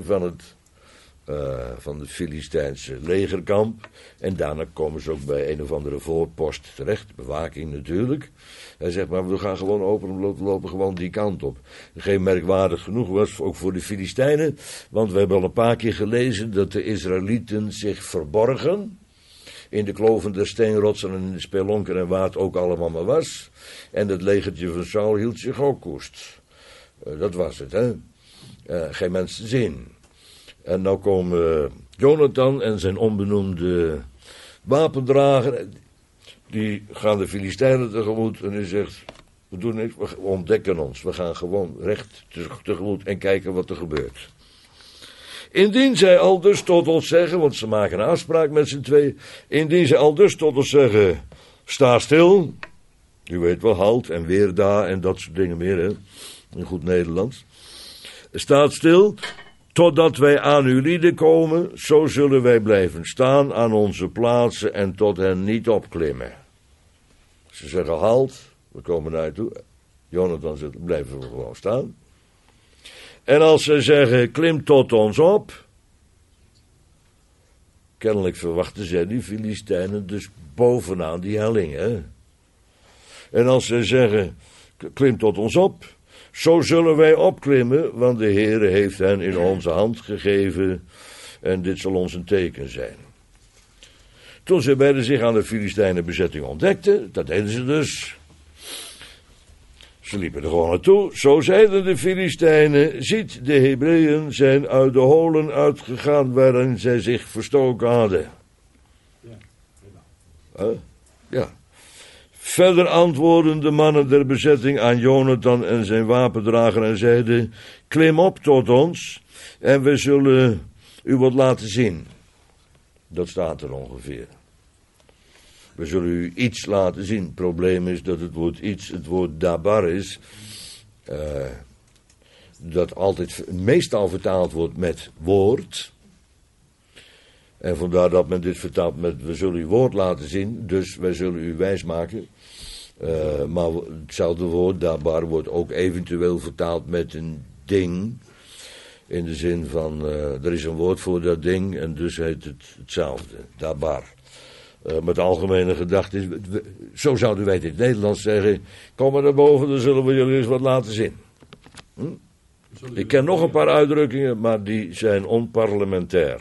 van de Filistijnse legerkamp. En daarna komen ze ook bij een of andere voorpost terecht. Bewaking natuurlijk. Hij zegt, maar we gaan gewoon open en bloot, we lopen gewoon die kant op. Geen merkwaardig genoeg was, ook voor de Filistijnen. Want we hebben al een paar keer gelezen dat de Israëlieten zich verborgen in de kloven der steenrotsen en in de spelonken en waar het ook allemaal maar was. En het legertje van Saul hield zich ook koest. Dat was het, hè. Geen mensen te zien. En nou komen Jonathan en zijn onbenoemde wapendrager, die gaan de Filistijnen tegemoet en hij zegt, we doen niks, we ontdekken ons, we gaan gewoon recht tegemoet en kijken wat er gebeurt. Indien zij al dus tot ons zeggen, want ze maken een afspraak met z'n twee, indien zij al dus tot ons zeggen, Sta stil. U weet wel, halt en weer daar en dat soort dingen meer, hè. In goed Nederlands. Staat stil, totdat wij aan uw lieden komen, zo zullen wij blijven staan aan onze plaatsen en tot hen niet opklimmen. Ze zeggen halt, we komen naar je toe. Jonathan zegt, blijven we gewoon staan. En als ze zeggen, klim tot ons op. Kennelijk verwachten zij die Filistijnen dus bovenaan die helling, hè. En als ze zeggen, klim tot ons op. Zo zullen wij opklimmen, want de Heere heeft hen in onze hand gegeven en dit zal ons een teken zijn. Toen ze beiden zich aan de Filistijnen bezetting ontdekten, dat deden ze dus. Ze liepen er gewoon naartoe. Zo zeiden de Filistijnen, ziet, de Hebreeën zijn uit de holen uitgegaan waarin zij zich verstoken hadden. Ja. Verder antwoordden de mannen der bezetting aan Jonathan en zijn wapendrager en zeiden, klim op tot ons en we zullen u wat laten zien. Dat staat er ongeveer. We zullen u iets laten zien. Het probleem is dat het woord iets, het woord dabar is, dat altijd meestal vertaald wordt met woord. En vandaar dat men dit vertaalt met, we zullen uw woord laten zien, dus wij zullen u wijsmaken. Maar hetzelfde woord, dabar, wordt ook eventueel vertaald met een ding. In de zin van, er is een woord voor dat ding en dus heet het hetzelfde, dabar. Met de algemene gedachte is, zo zouden wij het in het Nederlands zeggen, kom maar naar boven, dan zullen we jullie eens wat laten zien. Ik ken nog een paar uitdrukkingen, maar die zijn onparlementair.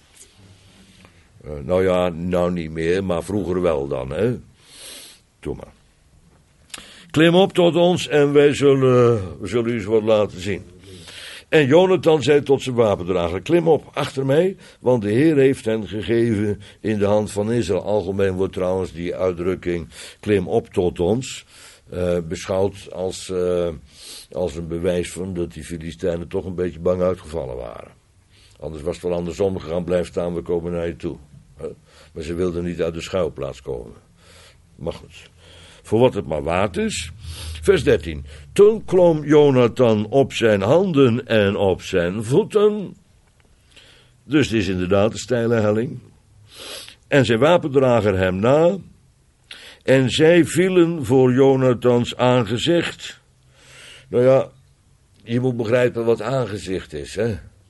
Nou niet meer, maar vroeger wel dan, hè. Doe maar. Klim op tot ons en we zullen u eens wat laten zien. En Jonathan zei tot zijn wapendrager, klim op achter mij, want de Heer heeft hen gegeven in de hand van Israël. Algemeen wordt trouwens die uitdrukking, klim op tot ons, beschouwd als een bewijs van dat die Filistijnen toch een beetje bang uitgevallen waren. Anders was het wel andersom gegaan, blijf staan, we komen naar je toe. Maar ze wilden niet uit de schuilplaats komen. Maar goed, voor wat het maar waard is. Vers 13. Toen klom Jonathan op zijn handen en op zijn voeten. Dus het is inderdaad een steile helling. En zijn wapendrager hem na. En zij vielen voor Jonathans aangezicht. Nou ja, je moet begrijpen wat aangezicht is, hè.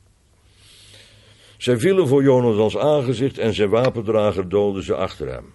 Zij vielen voor Jonathans aangezicht en zijn wapendrager doodde ze achter hem.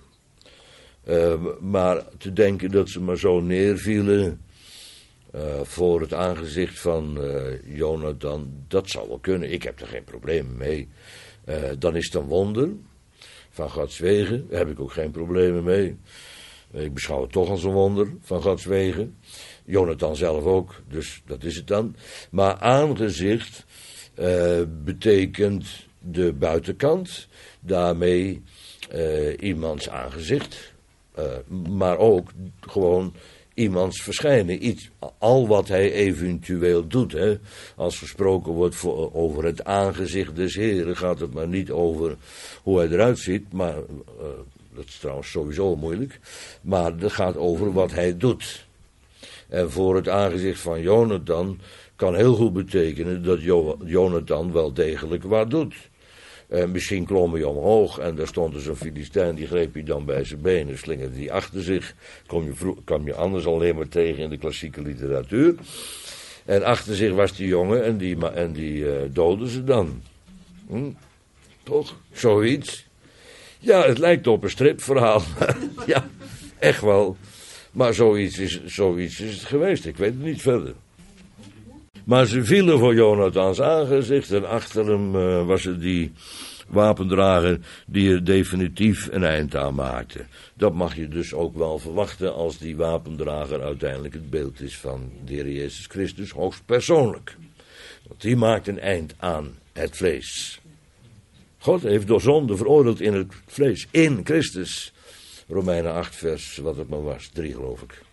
Maar te denken dat ze maar zo neervielen voor het aangezicht van Jonathan, dat zou wel kunnen. Ik heb er geen probleem mee. Dan is het een wonder van Gods wegen. Daar heb ik ook geen problemen mee. Ik beschouw het toch als een wonder van Gods wegen. Jonathan zelf ook, dus dat is het dan. Maar aangezicht betekent de buitenkant, daarmee iemands aangezicht, maar ook gewoon iemands verschijnen. Iets, al wat hij eventueel doet. Hè. Als gesproken wordt over het aangezicht des Heren, gaat het maar niet over hoe hij eruit ziet, maar dat is trouwens sowieso moeilijk, maar het gaat over wat hij doet. En voor het aangezicht van Jonathan kan heel goed betekenen dat Jonathan wel degelijk wat doet. Misschien klom hij omhoog en daar stond dus een Filistijn, die greep hij dan bij zijn benen, slingerde die achter zich. Kwam je anders alleen maar tegen in de klassieke literatuur. En achter zich was die jongen en die doodden ze dan. Toch? Zoiets. Ja, het lijkt op een stripverhaal. Ja, echt wel. Maar zoiets is het geweest, ik weet het niet verder. Maar ze vielen voor Jonathans aangezicht en achter hem was er die wapendrager die er definitief een eind aan maakte. Dat mag je dus ook wel verwachten als die wapendrager uiteindelijk het beeld is van de Heer Jezus Christus, hoogstpersoonlijk. Want die maakt een eind aan het vlees. God heeft door zonde veroordeeld in het vlees, in Christus. Romeinen 8 vers, wat het maar was, 3 geloof ik.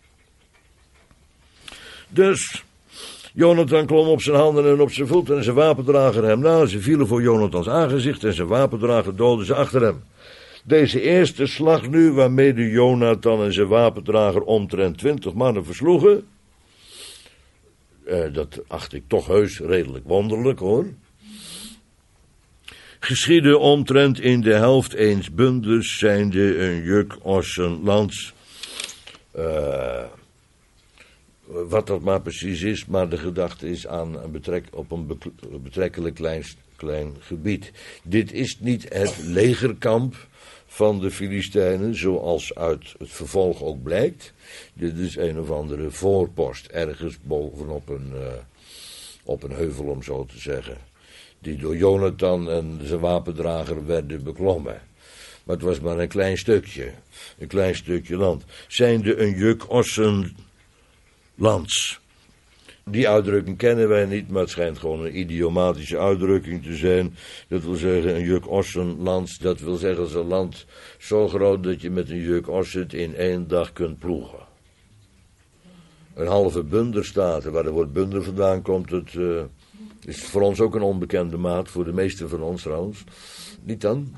Dus Jonathan klom op zijn handen en op zijn voeten en zijn wapendrager hem na. Ze vielen voor Jonathans aangezicht en zijn wapendrager doodde ze achter hem. Deze eerste slag nu, waarmee Jonathan en zijn wapendrager omtrent 20 mannen versloegen, dat acht ik toch heus redelijk wonderlijk, hoor, geschiedde omtrent in de helft eens bundes, zijnde een juk ossen lands. Wat dat maar precies is, maar de gedachte is aan op een betrekkelijk klein gebied. Dit is niet het legerkamp van de Filistijnen, zoals uit het vervolg ook blijkt. Dit is een of andere voorpost, ergens bovenop op een heuvel, om zo te zeggen, die door Jonathan en zijn wapendrager werden beklommen. Maar het was maar een klein stukje land. Zijnde een juk ossen lands. Die uitdrukking kennen wij niet, maar het schijnt gewoon een idiomatische uitdrukking te zijn. Dat wil zeggen, een juk ossen lands, dat wil zeggen, als een land zo groot dat je met een juk ossen het in 1 dag kunt ploegen. Een halve bunder staat, waar het woord bunder vandaan komt, het is voor ons ook een onbekende maat, voor de meesten van ons trouwens. Niet dan?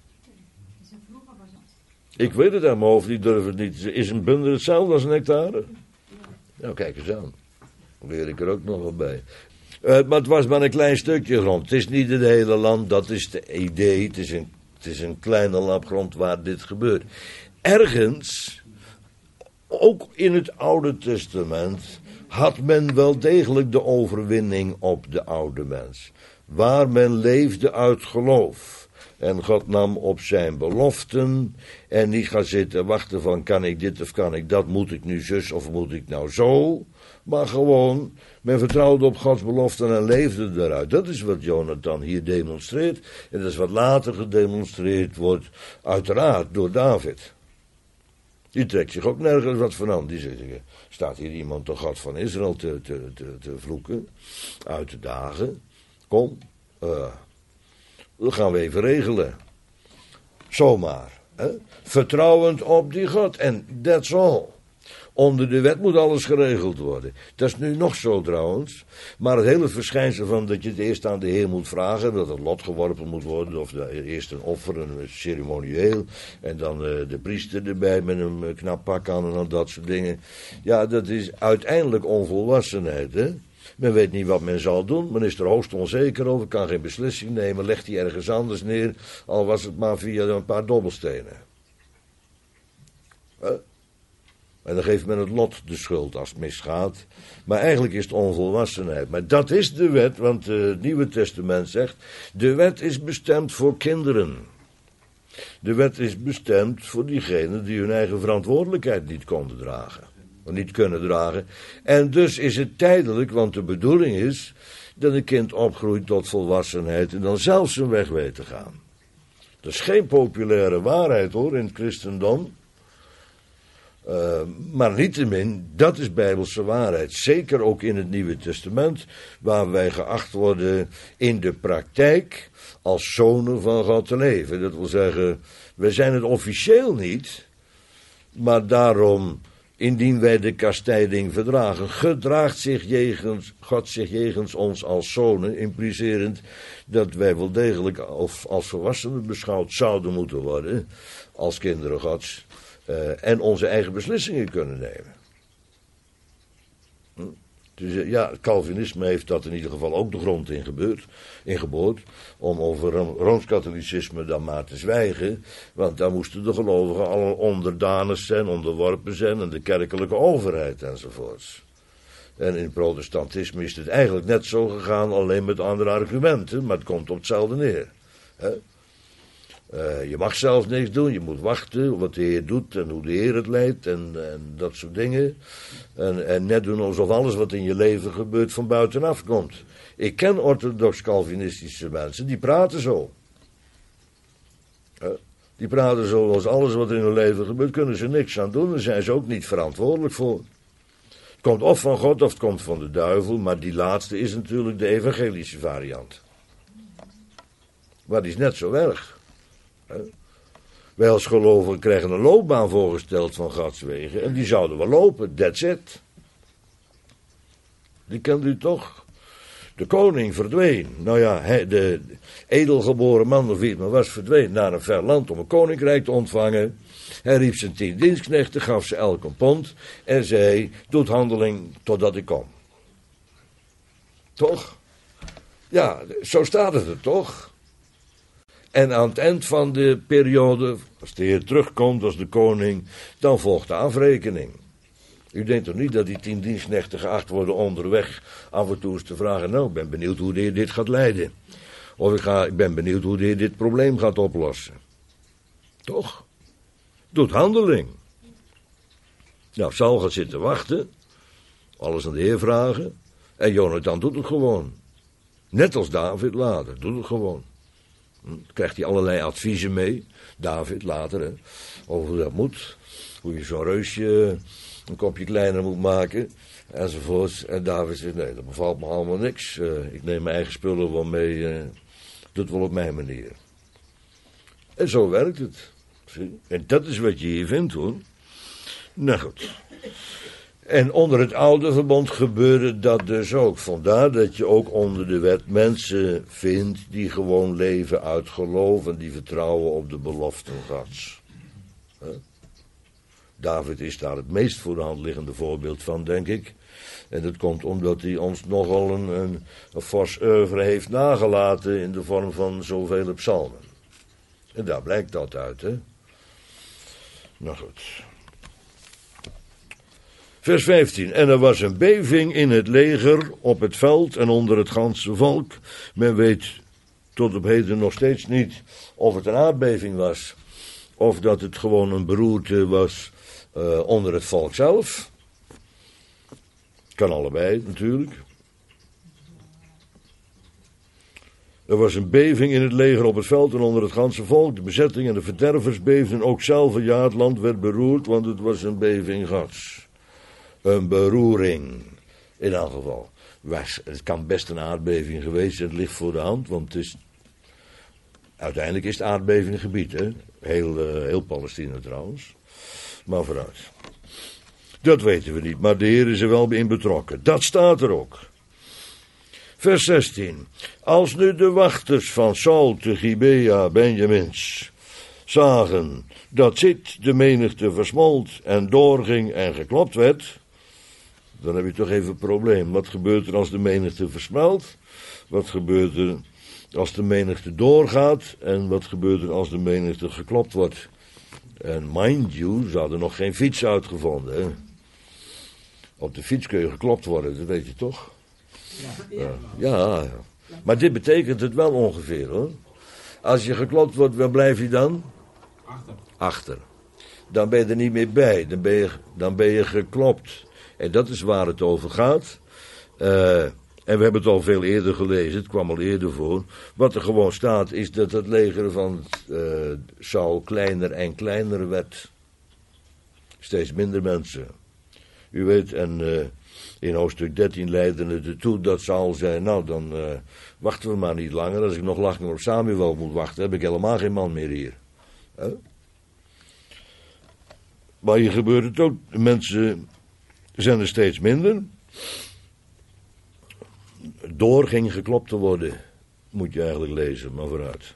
Ik weet het aan mijn hoofd, die durf het niet. Is een bunder hetzelfde als een hectare? Nou, kijk eens aan. Dan leer ik er ook nog wel bij. Maar het was maar een klein stukje grond. Het is niet het hele land, dat is het idee. Het is een kleine lap grond waar dit gebeurt. Ergens, ook in het Oude Testament, had men wel degelijk de overwinning op de oude mens. Waar men leefde uit geloof. En God nam op zijn beloften en niet gaan zitten wachten van kan ik dit of kan ik dat, moet ik nu zus of moet ik nou zo. Maar gewoon, men vertrouwde op Gods beloften en leefde eruit. Dat is wat Jonathan hier demonstreert. En dat is wat later gedemonstreerd wordt, uiteraard door David. Die trekt zich ook nergens wat van aan. Die zegt, staat hier iemand de God van Israël te vloeken, uit te dagen. Kom, dat gaan we even regelen. Zomaar. Hè? Vertrouwend op die God. En that's all. Onder de wet moet alles geregeld worden. Dat is nu nog zo trouwens. Maar het hele verschijnsel van dat je het eerst aan de Heer moet vragen, dat het lot geworpen moet worden, of eerst een offer, een ceremonieel, en dan de priester erbij met een knap pak aan en al dat soort dingen. Ja, dat is uiteindelijk onvolwassenheid, hè. Men weet niet wat men zal doen, men is er hoogst onzeker over, kan geen beslissing nemen, legt die ergens anders neer, al was het maar via een paar dobbelstenen. En dan geeft men het lot de schuld als het misgaat. Maar eigenlijk is het onvolwassenheid. Maar dat is de wet, want het Nieuwe Testament zegt, de wet is bestemd voor kinderen. De wet is bestemd voor diegenen die hun eigen verantwoordelijkheid niet konden dragen. Niet kunnen dragen. En dus is het tijdelijk, want de bedoeling is dat een kind opgroeit tot volwassenheid en dan zelf zijn weg weet te gaan. Dat is geen populaire waarheid hoor in het christendom. Maar niettemin, dat is bijbelse waarheid. Zeker ook in het Nieuwe Testament, waar wij geacht worden in de praktijk als zonen van God te leven. Dat wil zeggen, wij zijn het officieel niet, maar daarom, indien wij de kastijding verdragen, gedraagt God zich jegens ons als zonen, implicerend dat wij wel degelijk als volwassenen beschouwd zouden moeten worden, als kinderen Gods, en onze eigen beslissingen kunnen nemen. Dus ja, het Calvinisme heeft dat in ieder geval ook de grond ingeboord, om over Rooms-Katholicisme dan maar te zwijgen, want daar moesten de gelovigen al onderdanig zijn, onderworpen zijn aan de kerkelijke overheid enzovoorts. En in het protestantisme is het eigenlijk net zo gegaan, alleen met andere argumenten, maar het komt op hetzelfde neer. Je mag zelf niks doen, je moet wachten wat de Heer doet en hoe de Heer het leidt en dat soort dingen. En net doen alsof alles wat in je leven gebeurt van buitenaf komt. Ik ken orthodox-calvinistische mensen, die praten zo. Die praten zo als alles wat in hun leven gebeurt, kunnen ze niks aan doen, daar zijn ze ook niet verantwoordelijk voor. Het komt of van God of het komt van de duivel, maar die laatste is natuurlijk de evangelische variant. Maar die is net zo erg. Wij als gelovigen krijgen een loopbaan voorgesteld van Gods wegen en die zouden wel lopen, that's it. Die kent u toch? De koning verdween. Nou ja, de edelgeboren man of wie het maar was verdween naar een ver land om een koninkrijk te ontvangen. Hij riep zijn 10 dienstknechten, gaf ze elk een pond en zei, doet handeling totdat ik kom. Toch? Ja, zo staat het er toch? En aan het eind van de periode, als de Heer terugkomt als de koning, dan volgt de afrekening. U denkt toch niet dat die 10 dienstknechten geacht worden onderweg af en toe eens te vragen, nou, ik ben benieuwd hoe de Heer dit gaat leiden. Of ik ben benieuwd hoe de Heer dit probleem gaat oplossen. Toch? Doet handeling. Nou, Saul gaat zitten wachten, alles aan de Heer vragen, en Jonathan doet het gewoon. Net als David later, doet het gewoon. Dan krijgt hij allerlei adviezen mee, David later, hè, over hoe dat moet. Hoe je zo'n reusje een kopje kleiner moet maken, enzovoort. En David zegt, nee, dat bevalt me allemaal niks. Ik neem mijn eigen spullen wel mee, doe het wel op mijn manier. En zo werkt het. Zie? En dat is wat je hier vindt, hoor. Nou goed. En onder het oude verbond gebeurde dat dus ook. Vandaar dat je ook onder de wet mensen vindt die gewoon leven uit geloof en die vertrouwen op de beloften Gods. David is daar het meest voor de hand liggende voorbeeld van, denk ik. En dat komt omdat hij ons nogal een fors oeuvre heeft nagelaten in de vorm van zoveel psalmen. En daar blijkt dat uit, hè. Nou goed. Vers 15. En er was een beving in het leger, op het veld en onder het ganse volk. Men weet tot op heden nog steeds niet of het een aardbeving was, of dat het gewoon een beroerte was onder het volk zelf. Kan allebei natuurlijk. Er was een beving in het leger op het veld en onder het ganse volk. De bezetting en de verdervers beefden ook zelf. Ja, het land werd beroerd, want het was een beving Gods. Een beroering, in elk geval. Het kan best een aardbeving geweest zijn, het ligt voor de hand, want uiteindelijk is het aardbevinggebied, hè. Heel Palestina trouwens. Maar vooruit. Dat weten we niet, maar de Heer is er wel in betrokken. Dat staat er ook. Vers 16. Als nu de wachters van Saul te Gibea Benjamins zagen dat zit de menigte versmolt en doorging en geklopt werd, dan heb je toch even een probleem. Wat gebeurt er als de menigte versmelt? Wat gebeurt er als de menigte doorgaat? En wat gebeurt er als de menigte geklopt wordt? En mind you, ze hadden nog geen fiets uitgevonden, hè? Op de fiets kun je geklopt worden, dat weet je toch? Ja. Maar dit betekent het wel ongeveer, hoor. Als je geklopt wordt, waar blijf je dan? Achter. Dan ben je er niet meer bij. Dan ben je geklopt. En dat is waar het over gaat. En we hebben het al veel eerder gelezen. Het kwam al eerder voor. Wat er gewoon staat is dat het leger van Saul kleiner en kleiner werd. Steeds minder mensen. U weet, en in hoofdstuk 13 leidde het ertoe dat Saul zei, nou dan wachten we maar niet langer. Als ik nog langer op Samuel moet wachten, heb ik helemaal geen man meer hier. Maar hier gebeurt het ook. De mensen zijn er steeds minder. Door ging geklopt te worden. Moet je eigenlijk lezen, maar vooruit.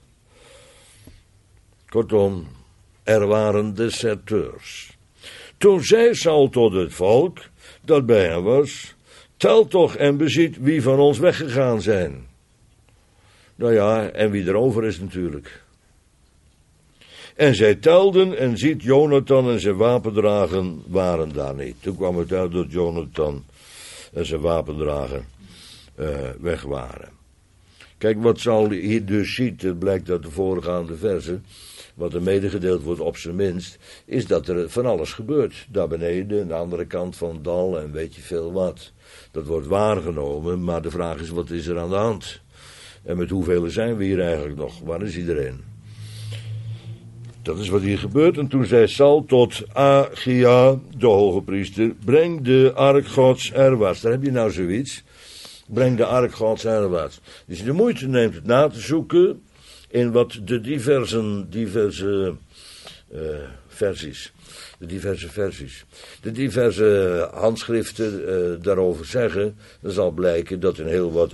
Kortom, er waren deserteurs. Toen zei Saul tot het volk dat bij hem was, tel toch en beziet wie van ons weggegaan zijn. Nou ja, en wie er over is natuurlijk. En zij telden en ziet Jonathan en zijn wapendrager waren daar niet. Toen kwam het uit dat Jonathan en zijn wapendrager weg waren. Kijk, wat Saul hier dus ziet, het blijkt uit de voorgaande versen, wat er medegedeeld wordt op zijn minst, is dat er van alles gebeurt. Daar beneden, aan de andere kant van het dal en weet je veel wat. Dat wordt waargenomen, maar de vraag is, wat is er aan de hand? En met hoeveel zijn we hier eigenlijk nog? Waar is iedereen? Dat is wat hier gebeurt. En toen zei Saul tot Achia, de hoge priester, breng de ark Gods erwaarts. Daar heb je nou zoiets. Breng de ark Gods erwaarts. Dus je de moeite neemt het na te zoeken in wat de diverse versies De diverse versies. De diverse handschriften daarover zeggen, dan zal blijken dat in heel wat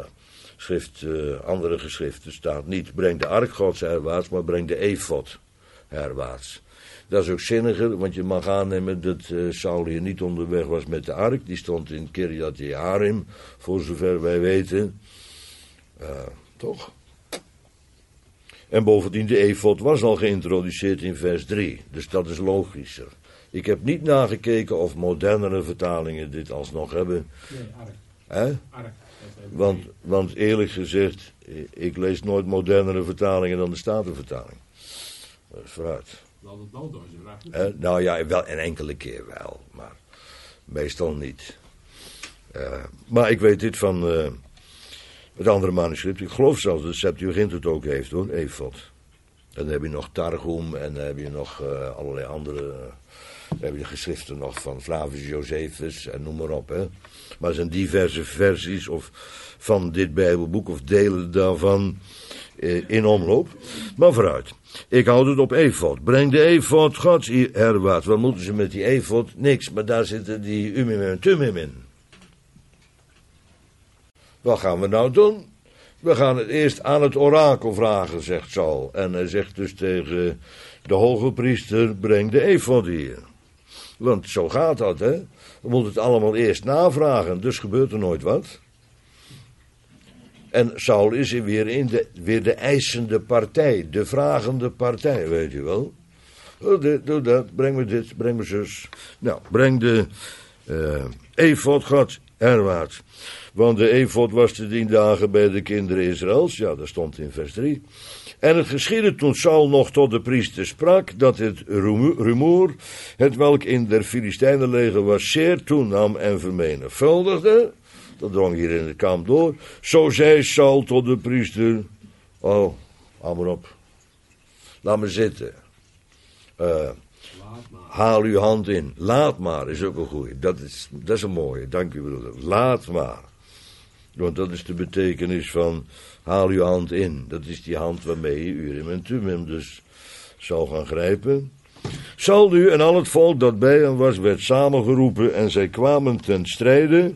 andere geschriften staat niet breng de ark Gods herwaarts, maar breng de efod herwaarts. Dat is ook zinniger, want je mag aannemen dat Saul hier niet onderweg was met de ark. Die stond in Kirjat Jearim, voor zover wij weten. Toch? En bovendien, de efod was al geïntroduceerd in vers 3. Dus dat is logischer. Ik heb niet nagekeken of modernere vertalingen dit alsnog hebben. Nee, ark. Hè? Ark. Want eerlijk gezegd, ik lees nooit modernere vertalingen dan de Statenvertaling. Dat is vooruit. Wel het nood, als je vraagt. Nou ja, wel een enkele keer wel, maar meestal niet. Maar ik weet dit van het andere manuscript. Ik geloof zelfs dat de Septuagint het ook heeft hoor, efod. En dan heb je nog Targum en dan heb je nog allerlei andere... dan heb je de geschriften nog van Flavius Josephus en noem maar op. Hè. Maar er zijn diverse versies of van dit Bijbelboek of delen daarvan in omloop. Maar vooruit. Ik houd het op efod. Breng de efod Gods herwaarts. Wat moeten ze met die efod? Niks, maar daar zitten die umim en tumim in. Wat gaan we nou doen? We gaan het eerst aan het orakel vragen, zegt Saul. En hij zegt dus tegen de hoge priester, breng de efod hier. Want zo gaat dat, hè. We moeten het allemaal eerst navragen, dus gebeurt er nooit wat. En Saul is weer de eisende partij, de vragende partij, weet je wel. Doe dat, breng me dit, breng me zus. Nou, breng de efod God herwaarts. Want de efod was te 10 dagen bij de kinderen Israëls. Ja, dat stond in vers 3. En het geschiedde toen Saul nog tot de priester sprak, dat het rumoer, het welk in der Filistijnenleger was, zeer toenam en vermenigvuldigde. Dat drong hier in het kamp door. Zo zei Saul tot de priester, oh, hou maar op. Laat me zitten. Haal uw hand in. Laat maar, is ook een goeie. Dat is een mooie, dank u broeder. Laat maar. Want dat is de betekenis van haal uw hand in. Dat is die hand waarmee je Urim en Thummim dus zou gaan grijpen. Saul nu en al het volk dat bij hem was, werd samengeroepen en zij kwamen ten strijde.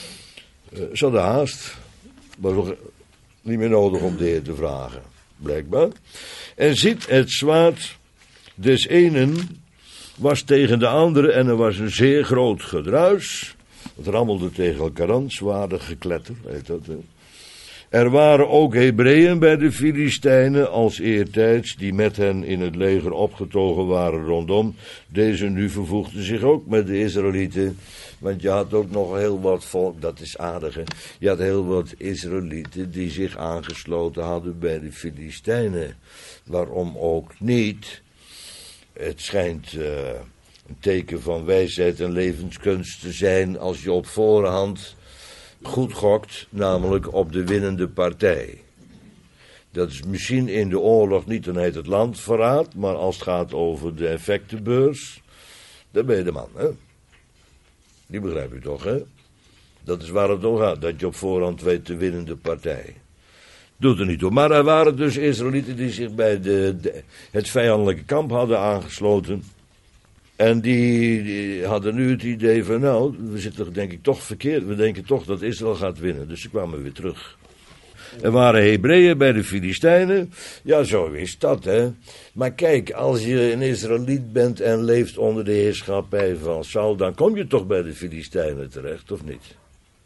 Ze hadden haast. Was nog niet meer nodig om de Heer te vragen, blijkbaar. En ziet het zwaard des enen was tegen de andere en er was een zeer groot gedruis. Het rammelde tegen elkaar aan, zwaarder gekletter, weet dat. Hè? Er waren ook Hebreeën bij de Filistijnen als eertijds, die met hen in het leger opgetogen waren rondom. Deze nu vervoegden zich ook met de Israëlieten. Want je had ook nog heel wat volk, dat is aardig. Hè? Je had heel wat Israëlieten die zich aangesloten hadden bij de Filistijnen. Waarom ook niet? Het schijnt een teken van wijsheid en levenskunst te zijn als je op voorhand goed gokt, namelijk op de winnende partij. Dat is misschien in de oorlog niet, dan heet het landverraad, maar als het gaat over de effectenbeurs, dan ben je de man, hè? Die begrijp je toch, hè? Dat is waar het om gaat, dat je op voorhand weet de winnende partij. Doet er niet toe. Maar er waren dus Israëlieten die zich bij het vijandelijke kamp hadden aangesloten. En die hadden nu het idee van, nou, we zitten denk ik toch verkeerd. We denken toch dat Israël gaat winnen. Dus ze kwamen weer terug. Er waren Hebreeën bij de Filistijnen. Ja, zo is dat, hè. Maar kijk, als je een Israëliet bent en leeft onder de heerschappij van Saul, dan kom je toch bij de Filistijnen terecht, of niet?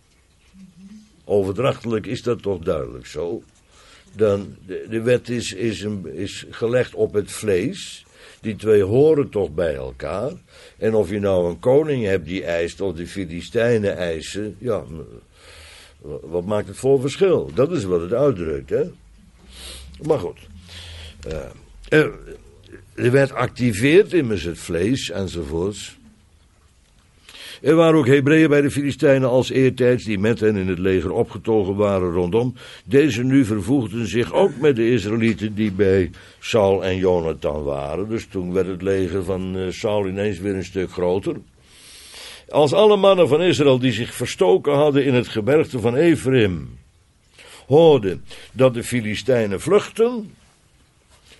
Overdrachtelijk is dat toch duidelijk zo. Dan, de wet is gelegd op het vlees. Die twee horen toch bij elkaar. En of je nou een koning hebt die eist of de Filistijnen eisen, ja, wat maakt het voor verschil? Dat is wat het uitdrukt, hè. Maar goed. De wet activeert immers het vlees enzovoorts. Er waren ook Hebreeën bij de Filistijnen als eertijds die met hen in het leger opgetogen waren rondom. Deze nu vervoegden zich ook met de Israëlieten die bij Saul en Jonathan waren. Dus toen werd het leger van Saul ineens weer een stuk groter. Als alle mannen van Israël die zich verstoken hadden in het gebergte van Ephraim hoorden dat de Filistijnen vluchten,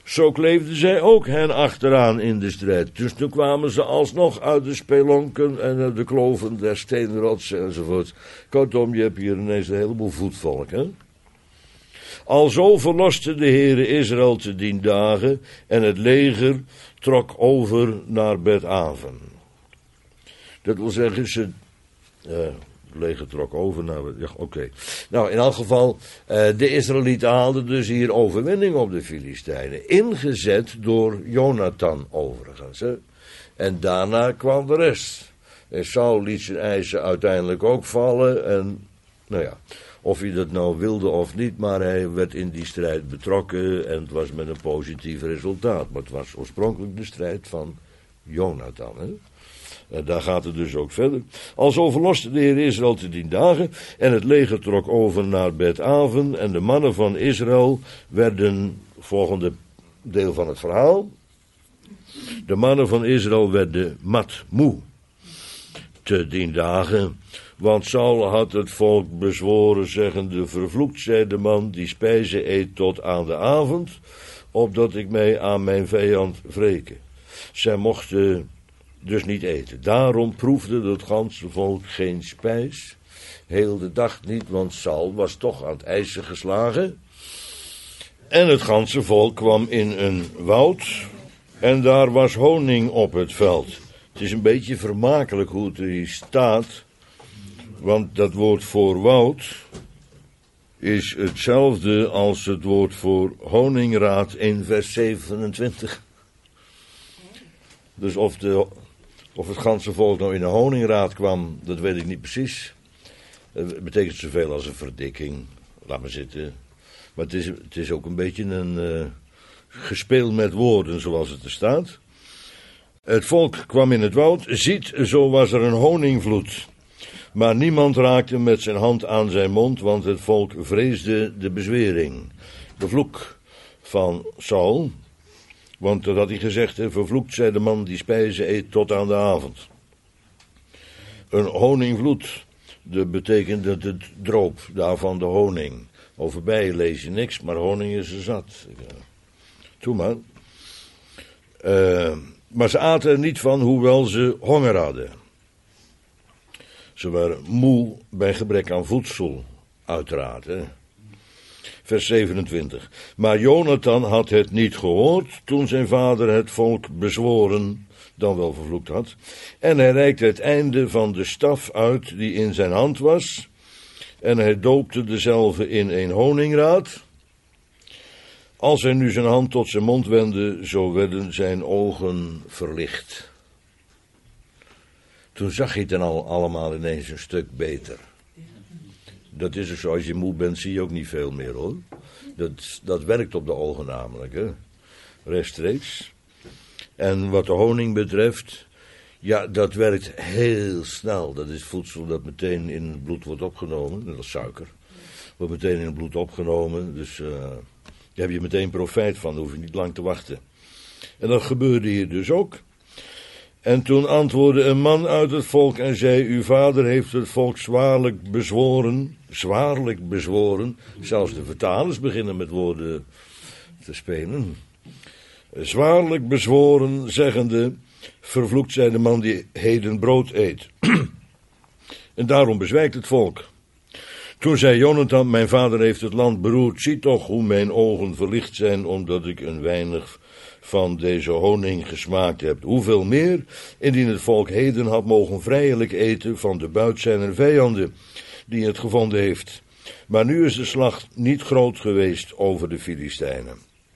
Zo kleefden zij ook hen achteraan in de strijd. Dus toen kwamen ze alsnog uit de spelonken en uit de kloven der steenrotsen enzovoort. Kortom, je hebt hier ineens een heleboel voetvolk, hè? Alzo verloste de Heere Israël te dien dagen en het leger trok over naar Bet-aven. Dat wil zeggen, het leger trok over naar... Ja, oké. Nou, in elk geval, de Israëlieten haalden dus hier overwinning op de Filistijnen. Ingezet door Jonathan overigens. Hè. En daarna kwam de rest. En Saul liet zijn eisen uiteindelijk ook vallen. En, nou ja, of hij dat nou wilde of niet, maar hij werd in die strijd betrokken. En het was met een positief resultaat. Maar het was oorspronkelijk de strijd van Jonathan, hè. Daar gaat het dus ook verder. Alzo verloste de Heer Israël te dien dagen en het leger trok over naar Bet-aven en de mannen van Israël werden, volgende deel van het verhaal, de mannen van Israël werden matmoe te dien dagen, want Saul had het volk bezworen, zeggende, vervloekt zij de man die spijzen eet tot aan de avond, opdat ik mij aan mijn vijand wreke. Zij mochten dus niet eten. Daarom proefde het ganse volk geen spijs, heel de dag niet, want Saul was toch aan het ijzer geslagen. En het ganse volk kwam in een woud, en daar was honing op het veld. Het is een beetje vermakelijk hoe het er hier staat, want dat woord voor woud is hetzelfde als het woord voor honingraad in vers 27. Dus of het ganse volk nou in een honingraad kwam, dat weet ik niet precies. Het betekent zoveel als een verdikking. Laat maar zitten. Maar het is ook een beetje een gespeel met woorden, zoals het er staat. Het volk kwam in het woud. Ziet, zo was er een honingvloed. Maar niemand raakte met zijn hand aan zijn mond, want het volk vreesde de bezwering. De vloek van Saul. Want dat had hij gezegd, vervloekt zij de man die spijzen eet tot aan de avond. Een honingvloed, dat betekent dat het droop, daarvan de honing. Over bijen lees je niks, maar honing is er zat. Toe maar. Maar ze aten er niet van, hoewel ze honger hadden. Ze waren moe bij gebrek aan voedsel, uiteraard, hè. Vers 27. Maar Jonathan had het niet gehoord toen zijn vader het volk bezworen, dan wel vervloekt had. En hij reikte het einde van de staf uit die in zijn hand was. En hij doopte dezelve in een honingraad. Als hij nu zijn hand tot zijn mond wendde, zo werden zijn ogen verlicht. Toen zag hij het dan allemaal ineens een stuk beter. Dat is dus, als je moe bent, zie je ook niet veel meer, hoor. Dat werkt op de ogen namelijk, hè. Rechtstreeks. En wat de honing betreft, ja, dat werkt heel snel. Dat is voedsel dat meteen in het bloed wordt opgenomen. Dat is suiker. Wordt meteen in het bloed opgenomen. Dus daar heb je meteen profijt van. Dan hoef je niet lang te wachten. En dat gebeurde hier dus ook. En toen antwoordde een man uit het volk en zei, uw vader heeft het volk zwaarlijk bezworen, zelfs de vertalers beginnen met woorden te spelen, zwaarlijk bezworen, zeggende, vervloekt zij de man die heden brood eet. En daarom bezwijkt het volk. Toen zei Jonathan, mijn vader heeft het land beroerd, zie toch hoe mijn ogen verlicht zijn, omdat ik een weinig van deze honing gesmaakt heb. Hoeveel meer, indien het volk heden had mogen vrijelijk eten van de buit zijner vijanden, die het gevonden heeft. Maar nu is de slag niet groot geweest over de Filistijnen.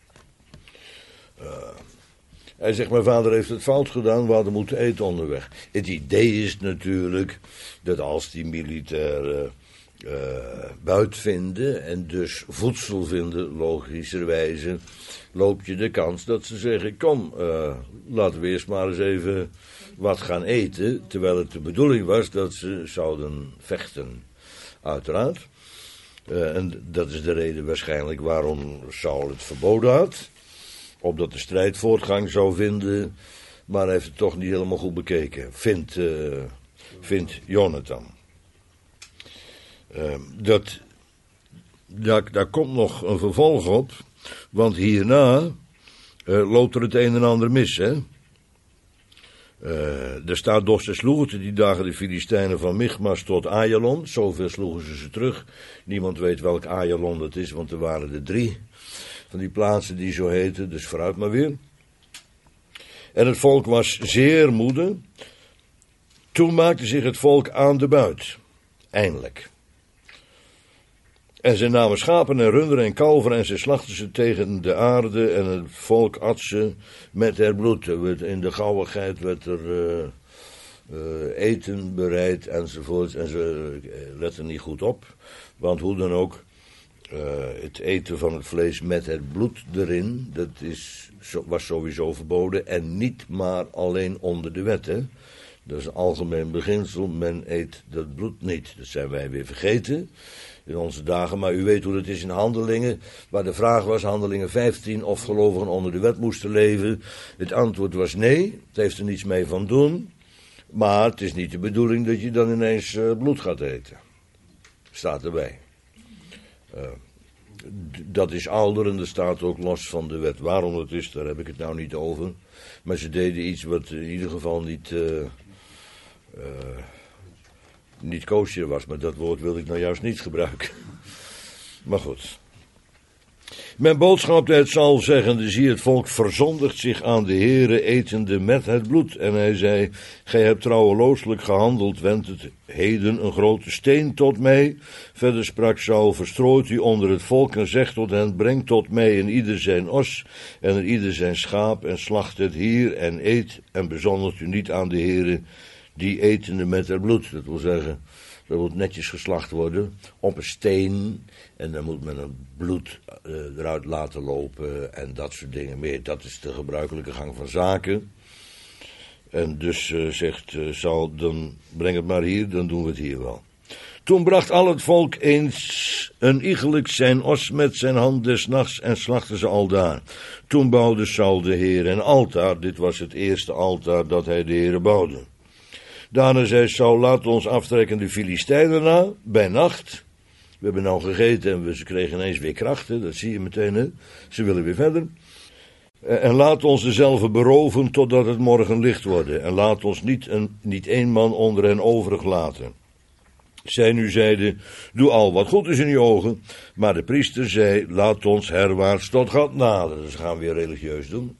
Hij zegt, mijn vader heeft het fout gedaan, we hadden moeten eten onderweg. Het idee is natuurlijk dat als die militairen buit vinden en dus voedsel vinden, logischerwijze, loop je de kans dat ze zeggen, kom, laten we eerst maar eens even wat gaan eten, terwijl het de bedoeling was dat ze zouden vechten, uiteraard. En dat is de reden waarschijnlijk waarom Saul het verboden had, opdat de strijd voortgang zou vinden, maar hij heeft het toch niet helemaal goed bekeken, vindt Jonathan. Daar komt nog een vervolg op, want hierna loopt er het een en ander mis, hè? Er staat doch ze sloegen die dagen de Filistijnen van Michmas tot Ajalon. Zoveel sloegen ze terug. Niemand weet welk Ajalon dat is, want er waren er 3 van die plaatsen die zo heten. Dus vooruit maar weer. En het volk was zeer moede. Toen maakte zich het volk aan de buit. Eindelijk. En ze namen schapen en runderen en kalveren en ze slachten ze tegen de aarde en het volk at ze met haar bloed. In de gauwigheid werd er eten bereid enzovoort en ze letten niet goed op. Want hoe dan ook, het eten van het vlees met het bloed erin, dat was sowieso verboden en niet maar alleen onder de wet, hè. Dat is een algemeen beginsel, men eet dat bloed niet. Dat zijn wij weer vergeten in onze dagen, maar u weet hoe het is in Handelingen, waar de vraag was, Handelingen 15, of gelovigen onder de wet moesten leven. Het antwoord was nee, het heeft er niets mee van doen, maar het is niet de bedoeling dat je dan ineens bloed gaat eten. Staat erbij. Dat is ouder en dat staat ook los van de wet. Waarom dat is, daar heb ik het nou niet over. Maar ze deden iets wat in ieder geval niet kosher was, maar dat woord wilde ik nou juist niet gebruiken. Maar goed. Mijn boodschap het zal zeggende, zie het volk verzondigt zich aan de Heere, etende met het bloed. En hij zei, gij hebt trouwelooselijk gehandeld, wendt het heden een grote steen tot mij. Verder sprak Saul, verstrooit u onder het volk en zegt tot hen, breng tot mij en ieder zijn os en en ieder zijn schaap en slacht het hier en eet en bezondigt u niet aan de Heere, die etende met het bloed. Dat wil zeggen, dat moet netjes geslacht worden op een steen en dan moet men het bloed eruit laten lopen en dat soort dingen meer. Dat is de gebruikelijke gang van zaken. En dus zegt Saul, dan breng het maar hier, dan doen we het hier wel. Toen bracht al het volk eens een iegelijk zijn os met zijn hand des nachts en slachtte ze aldaar. Toen bouwde Saul de Heer een altaar, dit was het eerste altaar dat hij de Heer bouwde. Daarna zei Saul, laat ons aftrekken de Filistijnen na, bij nacht. We hebben nou gegeten en ze kregen ineens weer krachten, dat zie je meteen, hè. Ze willen weer verder. En laat ons dezelfde beroven totdat het morgen licht wordt. En laat ons niet één man onder hen overig laten. Zij nu zeiden, doe al wat goed is in je ogen. Maar de priester zei, laat ons herwaarts tot God naderen. Dus gaan we weer religieus doen.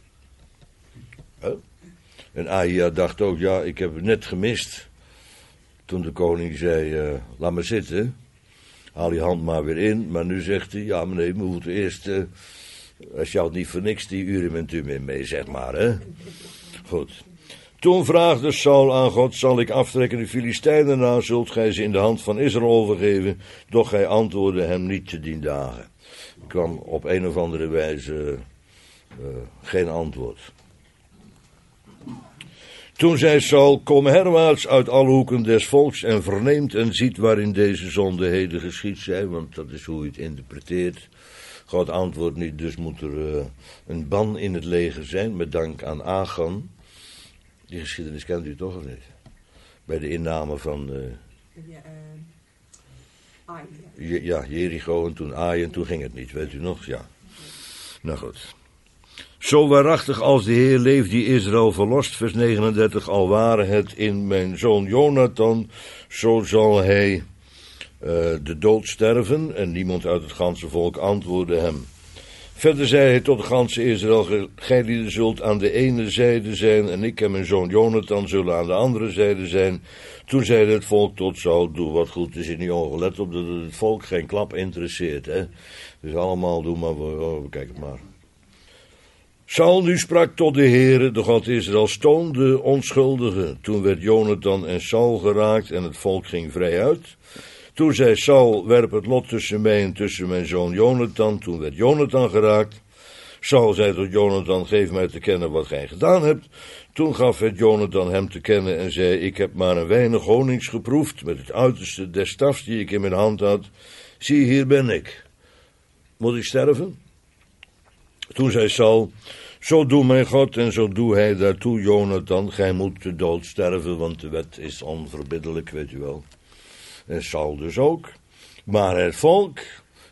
En Ahia dacht ook, ja, ik heb het net gemist. Toen de koning zei, laat maar zitten. Haal je hand maar weer in. Maar nu zegt hij, ja maar nee, we moeten eerst, als je houdt niet voor niks die uren en tumim mee, zeg maar, hè. Goed. Toen vraagde Saul aan God, zal ik aftrekken de Filistijnen na, zult gij ze in de hand van Israël overgeven? Doch hij antwoordde hem niet te dien dagen. Er kwam op een of andere wijze geen antwoord. Toen zei Saul, kom herwaarts uit alle hoeken des volks en verneemt en ziet waarin deze zonde heden geschied zijn, want dat is hoe je het interpreteert. God antwoordt niet, dus moet er een ban in het leger zijn, met dank aan Achan. Die geschiedenis kent u toch of niet? Bij de inname van Jericho en toen Ai en toen ging het niet, weet u nog? Ja. Nou goed. Zo waarachtig als de Heer leeft die Israël verlost, vers 39, al ware het in mijn zoon Jonathan, zo zal hij de dood sterven. En niemand uit het ganse volk antwoordde hem. Verder zei hij tot de ganse Israël, gij lieden zult aan de ene zijde zijn en ik en mijn zoon Jonathan zullen aan de andere zijde zijn. Toen zeide het volk tot Saul, doe wat goed is in je ogen. Let op dat het volk geen klap interesseert, hè. Dus allemaal, doe maar, kijk het maar. Saul nu sprak tot de Heere, de God Israël, stoon de onschuldigen. Toen werd Jonathan en Saul geraakt en het volk ging vrij uit. Toen zei Saul, werp het lot tussen mij en tussen mijn zoon Jonathan. Toen werd Jonathan geraakt. Saul zei tot Jonathan, geef mij te kennen wat gij gedaan hebt. Toen gaf het Jonathan hem te kennen en zei, ik heb maar een weinig honings geproefd met het uiterste des stafs die ik in mijn hand had. Zie, hier ben ik. Moet ik sterven? Toen zei Saul, zo doe mijn God en zo doe hij daartoe, Jonathan, gij moet de dood sterven, want de wet is onverbiddelijk, weet u wel. En Saul dus ook. Maar het volk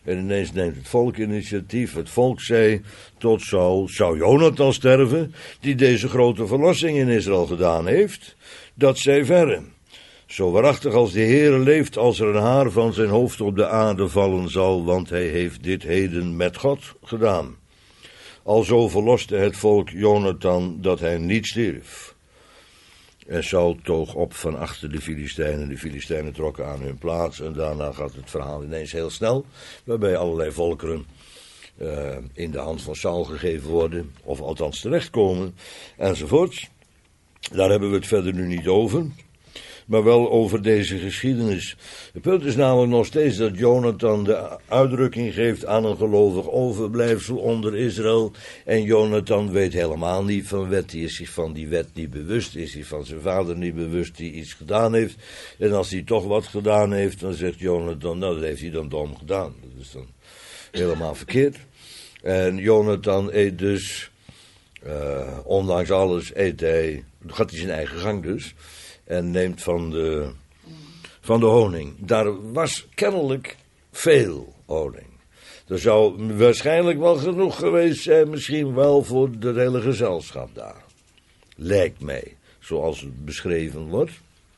En ineens neemt het volk initiatief. Het volk zei tot Saul, zou Jonathan sterven, die deze grote verlossing in Israël gedaan heeft? Dat zij verre. Zo waarachtig als de Heere leeft, als er een haar van zijn hoofd op de aarde vallen zal, want hij heeft dit heden met God gedaan. Alzo verloste het volk Jonathan dat hij niet stierf. En Saul toog op van achter de Filistijnen. De Filistijnen trokken aan hun plaats. En daarna gaat het verhaal ineens heel snel. Waarbij allerlei volkeren in de hand van Saul gegeven worden. Of althans terechtkomen. Enzovoorts. Daar hebben we het verder nu niet over. Maar wel over deze geschiedenis. Het punt is namelijk nog steeds dat Jonathan de uitdrukking geeft aan een gelovig overblijfsel onder Israël. En Jonathan weet helemaal niet van wet. Die is zich van die wet niet bewust. Is hij van zijn vader niet bewust die iets gedaan heeft. En als hij toch wat gedaan heeft, dan zegt Jonathan, nou dat heeft hij dan dom gedaan. Dat is dan helemaal verkeerd. En Jonathan eet dus, ondanks alles, gaat hij zijn eigen gang dus. En neemt van de honing. Daar was kennelijk veel honing. Er zou waarschijnlijk wel genoeg geweest zijn, misschien wel voor het hele gezelschap daar. Lijkt mij, zoals het beschreven wordt.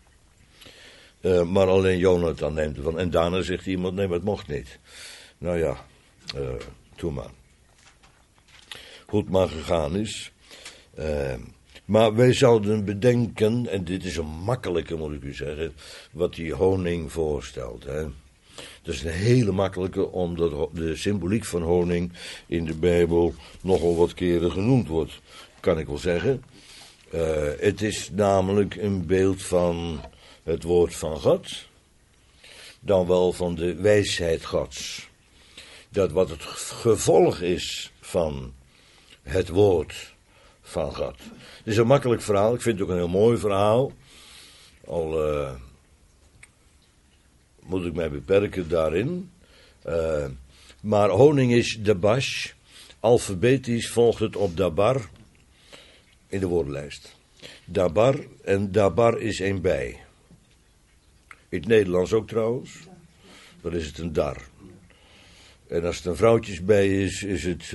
Maar alleen Jonathan neemt ervan. En daarna zegt iemand, nee, maar het mocht niet. Nou ja, doe maar. Hoe het maar gegaan is. Maar wij zouden bedenken, en dit is een makkelijke moet ik u zeggen, wat die honing voorstelt. Hè. Dat is een hele makkelijke, omdat de symboliek van honing in de Bijbel nogal wat keren genoemd wordt, kan ik wel zeggen. Het is namelijk een beeld van het woord van God, dan wel van de wijsheid Gods. Dat wat het gevolg is van het woord van God. Het is een makkelijk verhaal, ik vind het ook een heel mooi verhaal. Al moet ik mij beperken daarin. Maar honing is dabash. Alfabetisch volgt het op dabar in de woordenlijst. Dabar, en dabar is een bij. In het Nederlands ook trouwens. Dan is het een dar. En als het een vrouwtjesbij is, is het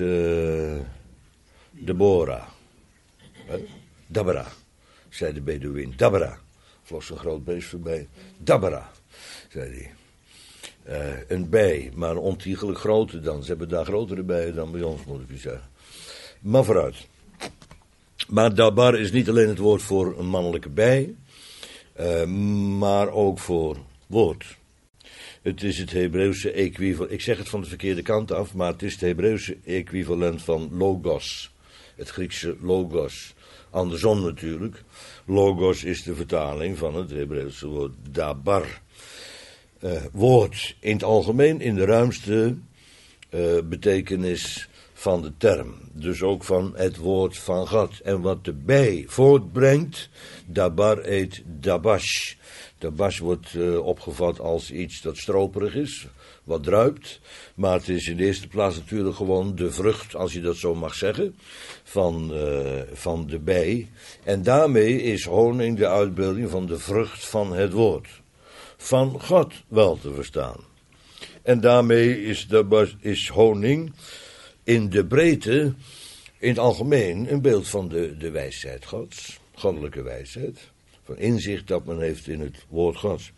Deborah. Dabra, zei de Bedouin. Dabra. Vloog zo'n groot beest voorbij. Dabra, zei hij. Een bij, maar een ontiegelijk grote dan. Ze hebben daar grotere bijen dan bij ons, moet ik u zeggen. Maar vooruit. Maar dabar is niet alleen het woord voor een mannelijke bij, maar ook voor woord. Het is het Hebreeuwse equivalent. Ik zeg het van de verkeerde kant af, maar het is het Hebreeuwse equivalent van logos. Het Griekse logos. Andersom natuurlijk. Logos is de vertaling van het Hebreeuwse woord dabar. Woord in het algemeen in de ruimste betekenis van de term. Dus ook van het woord van God. En wat de bij voortbrengt, dabar eet dabash. Dabash wordt opgevat als iets dat stroperig is, wat druipt. Maar het is in de eerste plaats natuurlijk gewoon de vrucht, als je dat zo mag zeggen, van de bij. En daarmee is honing de uitbeelding van de vrucht van het woord. Van God wel te verstaan. En daarmee is honing in de breedte, in het algemeen, een beeld van de wijsheid Gods. Goddelijke wijsheid. Van inzicht dat men heeft in het woord Gods.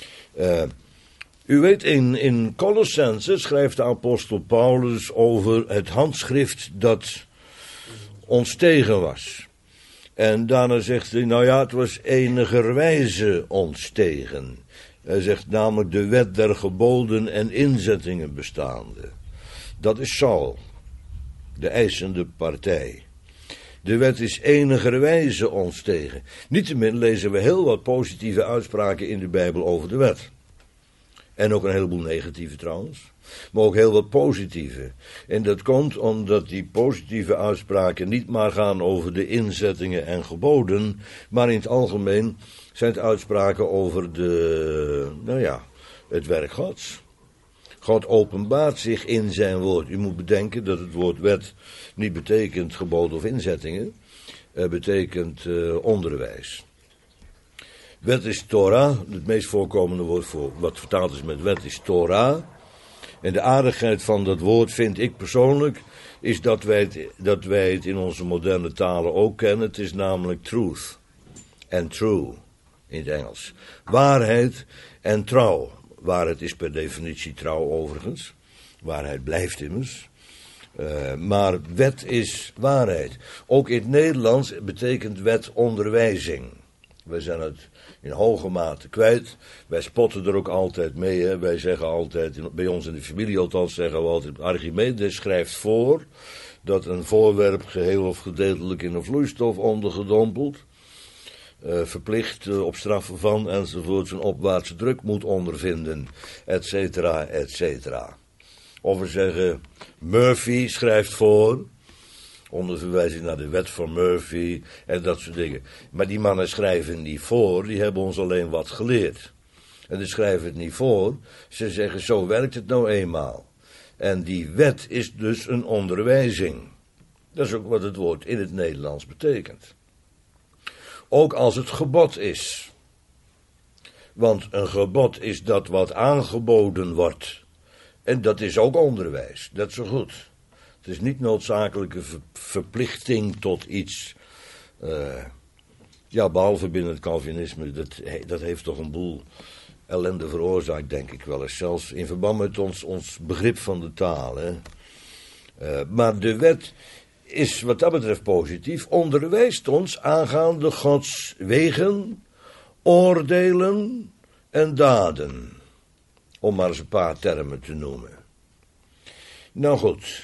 U weet, in Colossense schrijft de apostel Paulus over het handschrift dat ons tegen was. En daarna zegt hij, nou ja, het was enigerwijze ons tegen. Hij zegt namelijk de wet der geboden en inzettingen bestaande. Dat is Saul, de eisende partij. De wet is enigerwijze ons tegen. Niettemin lezen we heel wat positieve uitspraken in de Bijbel over de wet. En ook een heleboel negatieve trouwens. Maar ook heel wat positieve. En dat komt omdat die positieve uitspraken niet maar gaan over de inzettingen en geboden, maar in het algemeen zijn het uitspraken over het werk Gods. God openbaart zich in zijn woord. U moet bedenken dat het woord wet niet betekent geboden of inzettingen. Het betekent onderwijs. Wet is Torah. Het meest voorkomende woord voor wat vertaald is met wet is Torah. En de aardigheid van dat woord vind ik persoonlijk, is dat wij het in onze moderne talen ook kennen. Het is namelijk truth en true in het Engels. Waarheid en trouw. Waarheid is per definitie trouw overigens. Waarheid blijft immers. Maar wet is waarheid. Ook in het Nederlands betekent wet onderwijzing. Wij zijn het in hoge mate kwijt. Wij spotten er ook altijd mee. Hè. Wij zeggen altijd, bij ons in de familie althans zeggen we altijd, Archimedes schrijft voor dat een voorwerp geheel of gedeeltelijk in een vloeistof ondergedompeld, verplicht op straf van enzovoort zijn opwaartse druk moet ondervinden, et cetera, et cetera. Of we zeggen, Murphy schrijft voor, onder verwijzing naar de wet van Murphy en dat soort dingen. Maar die mannen schrijven niet voor, die hebben ons alleen wat geleerd. En die schrijven het niet voor, ze zeggen zo werkt het nou eenmaal. En die wet is dus een onderwijzing. Dat is ook wat het woord in het Nederlands betekent. Ook als het gebod is. Want een gebod is dat wat aangeboden wordt. En dat is ook onderwijs, dat is zo goed. Het is niet noodzakelijke verplichting tot iets. Behalve binnen het Calvinisme, dat heeft toch een boel ellende veroorzaakt, denk ik wel eens. Zelfs in verband met ons begrip van de taal. Hè. Maar de wet is wat dat betreft positief. Onderwijst ons aangaande Gods wegen, oordelen en daden. Om maar eens een paar termen te noemen. Nou goed.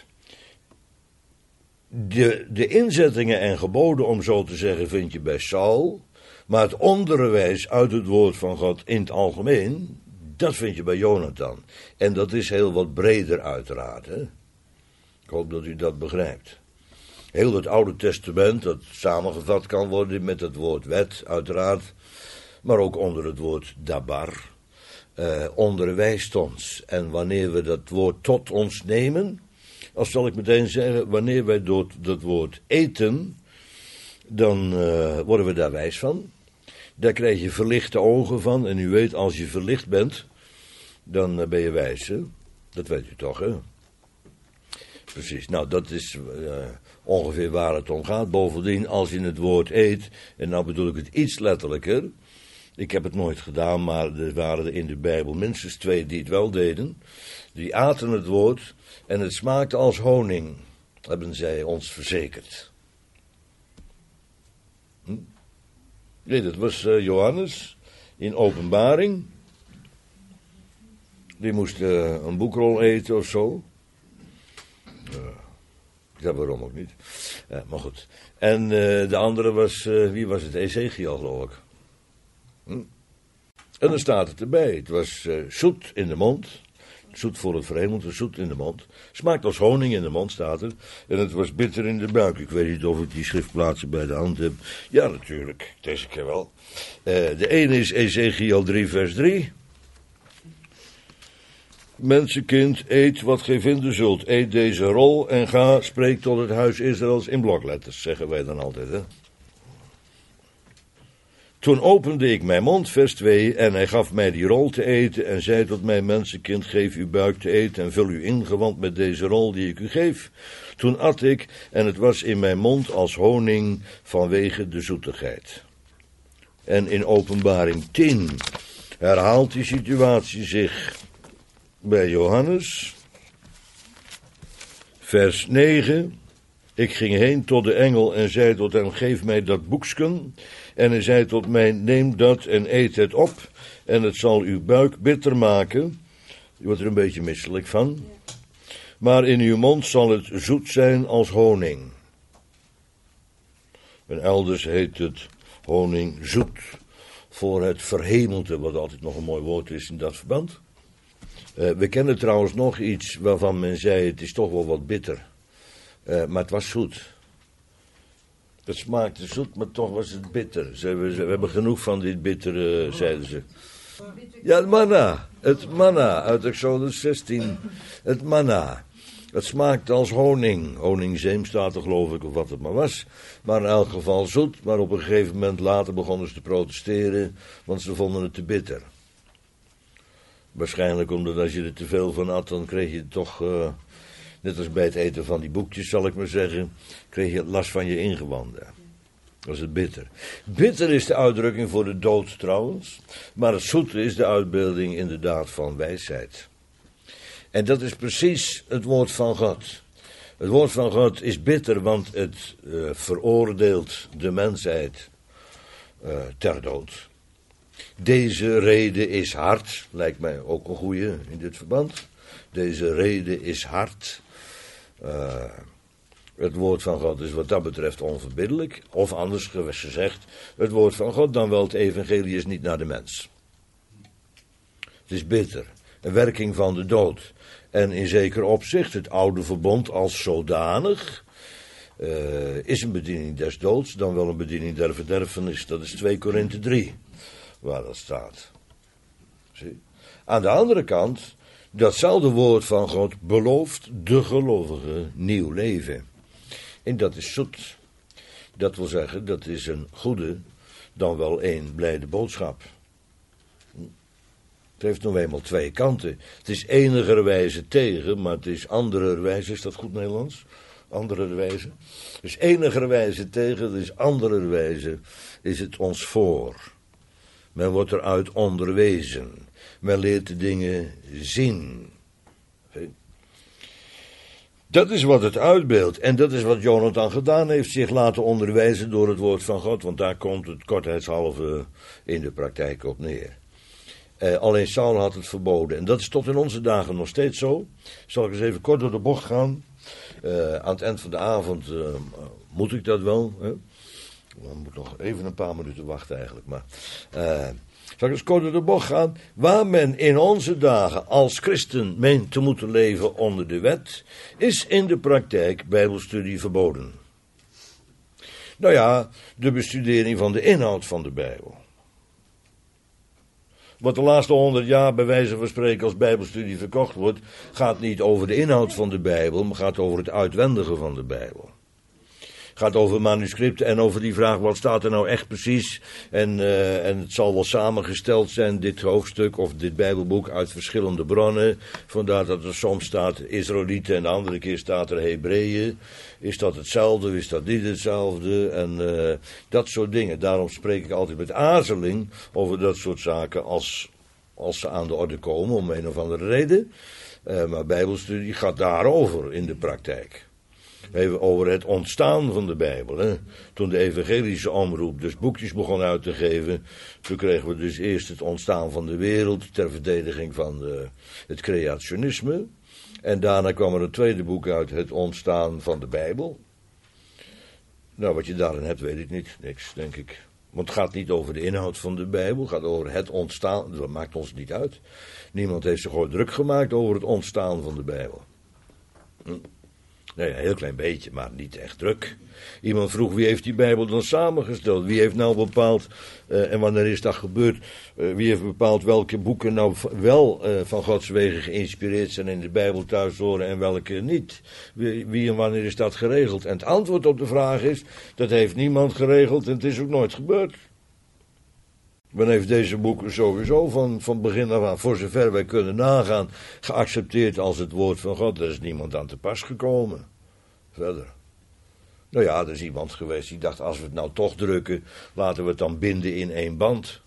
De inzettingen en geboden, om zo te zeggen, vind je bij Saul. Maar het onderwijs uit het woord van God in het algemeen, dat vind je bij Jonathan. En dat is heel wat breder uiteraard. Hè? Ik hoop dat u dat begrijpt. Heel het Oude Testament, dat samengevat kan worden met het woord wet, uiteraard. Maar ook onder het woord dabar. Onderwijst ons. En wanneer we dat woord tot ons nemen, als zal ik meteen zeggen, wanneer wij door dat woord eten, dan worden we daar wijs van. Daar krijg je verlichte ogen van. En u weet, als je verlicht bent, dan ben je wijs. Hè? Dat weet u toch, hè? Precies. Nou, dat is ongeveer waar het om gaat. Bovendien, als je het woord eet, en nou bedoel ik het iets letterlijker. Ik heb het nooit gedaan, maar er waren er in de Bijbel minstens 2 die het wel deden. Die aten het woord en het smaakte als honing, hebben zij ons verzekerd. Nee, dat was Johannes in Openbaring. Die moest een boekrol eten of zo. Ja, waarom ook niet. Maar goed. En de andere was, wie was het? Ezekiel, geloof ik. En dan staat het erbij. Het was zoet in de mond. Zoet voor het verhemelte, zoet in de mond. Smaakt als honing in de mond, staat er. En het was bitter in de buik. Ik weet niet of ik die schriftplaatsen bij de hand heb. Ja, natuurlijk. Deze keer wel. De ene is Ezekiel 3 vers 3. Mensenkind, eet wat gij vinden zult. Eet deze rol en ga, spreek tot het huis Israëls in blokletters, zeggen wij dan altijd, hè. Toen opende ik mijn mond, vers 2, en hij gaf mij die rol te eten en zei tot mij, mensenkind, geef uw buik te eten en vul uw ingewand met deze rol die ik u geef. Toen at ik en het was in mijn mond als honing vanwege de zoetigheid. En in Openbaring 10 herhaalt die situatie zich bij Johannes. Vers 9. Ik ging heen tot de engel en zei tot hem, geef mij dat boeksken. En hij zei tot mij, neem dat en eet het op. En het zal uw buik bitter maken. Je wordt er een beetje misselijk van. Maar in uw mond zal het zoet zijn als honing. En elders heet het honing zoet. Voor het verhemelte, wat altijd nog een mooi woord is in dat verband. We kennen trouwens nog iets waarvan men zei, het is toch wel wat bitter. Maar het was zoet. Het smaakte zoet, maar toch was het bitter. We hebben genoeg van dit bittere, zeiden ze. Ja, het manna uit Exodus 16. Het manna. Het smaakte als honing. Honingzeem staat er, geloof ik, of wat het maar was. Maar in elk geval zoet. Maar op een gegeven moment later begonnen ze te protesteren, want ze vonden het te bitter. Waarschijnlijk omdat als je er te veel van had, dan kreeg je toch, net als bij het eten van die boekjes, zal ik maar zeggen, kreeg je last van je ingewanden. Dat is het bitter. Bitter is de uitdrukking voor de dood trouwens, maar het zoete is de uitbeelding inderdaad van wijsheid. En dat is precies het woord van God. Het woord van God is bitter, want het veroordeelt de mensheid ter dood. Deze rede is hard, lijkt mij ook een goeie in dit verband. Deze rede is hard. Het woord van God is wat dat betreft onverbiddelijk. Of anders gezegd, het woord van God, dan wel het evangelie, is niet naar de mens. Het is bitter, een werking van de dood. En in zeker opzicht, het oude verbond als zodanig, is een bediening des doods, dan wel een bediening der verderfenis. Dat is 2 Korinthe 3, waar dat staat. Zie? Aan de andere kant, datzelfde woord van God belooft de gelovige nieuw leven. En dat is zoet. Dat wil zeggen, dat is een goede, dan wel een blijde boodschap. Het heeft nog eenmaal 2 kanten. Het is enigerwijze tegen, maar het is andererwijze, is dat goed Nederlands? Andererwijze. Dus enigerwijze tegen, dus andererwijze is het ons voor. Men wordt eruit onderwezen. Men leert de dingen zien. Dat is wat het uitbeeldt. En dat is wat Jonathan gedaan heeft, zich laten onderwijzen door het woord van God. Want daar komt het kortheidshalve in de praktijk op neer. Alleen Saul had het verboden. En dat is tot in onze dagen nog steeds zo. Zal ik eens even kort door de bocht gaan. Aan het eind van de avond moet ik dat wel. Hè? We moeten nog even een paar minuten wachten eigenlijk. Maar zal ik eens kort door de bocht gaan. Waar men in onze dagen als christen meent te moeten leven onder de wet, is in de praktijk bijbelstudie verboden. Nou ja, de bestudering van de inhoud van de Bijbel. Wat de laatste 100 jaar bij wijze van spreken als bijbelstudie verkocht wordt, gaat niet over de inhoud van de Bijbel, maar gaat over het uitwendige van de Bijbel. Gaat over manuscripten en over die vraag, wat staat er nou echt precies? En het zal wel samengesteld zijn, dit hoofdstuk of dit Bijbelboek, uit verschillende bronnen. Vandaar dat er soms staat Israëlieten en de andere keer staat er Hebreeën. Is dat hetzelfde of is dat niet hetzelfde? En dat soort dingen. Daarom spreek ik altijd met aarzeling over dat soort zaken als ze aan de orde komen, om een of andere reden. Maar Bijbelstudie gaat daarover in de praktijk. Even over het ontstaan van de Bijbel. Hè. Toen de evangelische omroep dus boekjes begon uit te geven, toen kregen we dus eerst het ontstaan van de wereld ter verdediging van het creationisme. En daarna kwam er een tweede boek uit, het ontstaan van de Bijbel. Nou, wat je daarin hebt, weet ik niet. Niks, denk ik. Want het gaat niet over de inhoud van de Bijbel, het gaat over het ontstaan. Dat maakt ons niet uit. Niemand heeft zich ooit druk gemaakt over het ontstaan van de Bijbel. Nee, een heel klein beetje, maar niet echt druk. Iemand vroeg, wie heeft die Bijbel dan samengesteld? Wie heeft nou bepaald, en wanneer is dat gebeurd, wie heeft bepaald welke boeken nou wel van Gods wegen geïnspireerd zijn in de Bijbel thuis horen en welke niet? Wie en wanneer is dat geregeld? En het antwoord op de vraag is, dat heeft niemand geregeld en het is ook nooit gebeurd. Men heeft deze boeken sowieso van begin af aan, voor zover wij kunnen nagaan, geaccepteerd als het woord van God. Er is niemand aan te pas gekomen. Verder. Nou ja, er is iemand geweest die dacht, als we het nou toch drukken, laten we het dan binden in 1 band.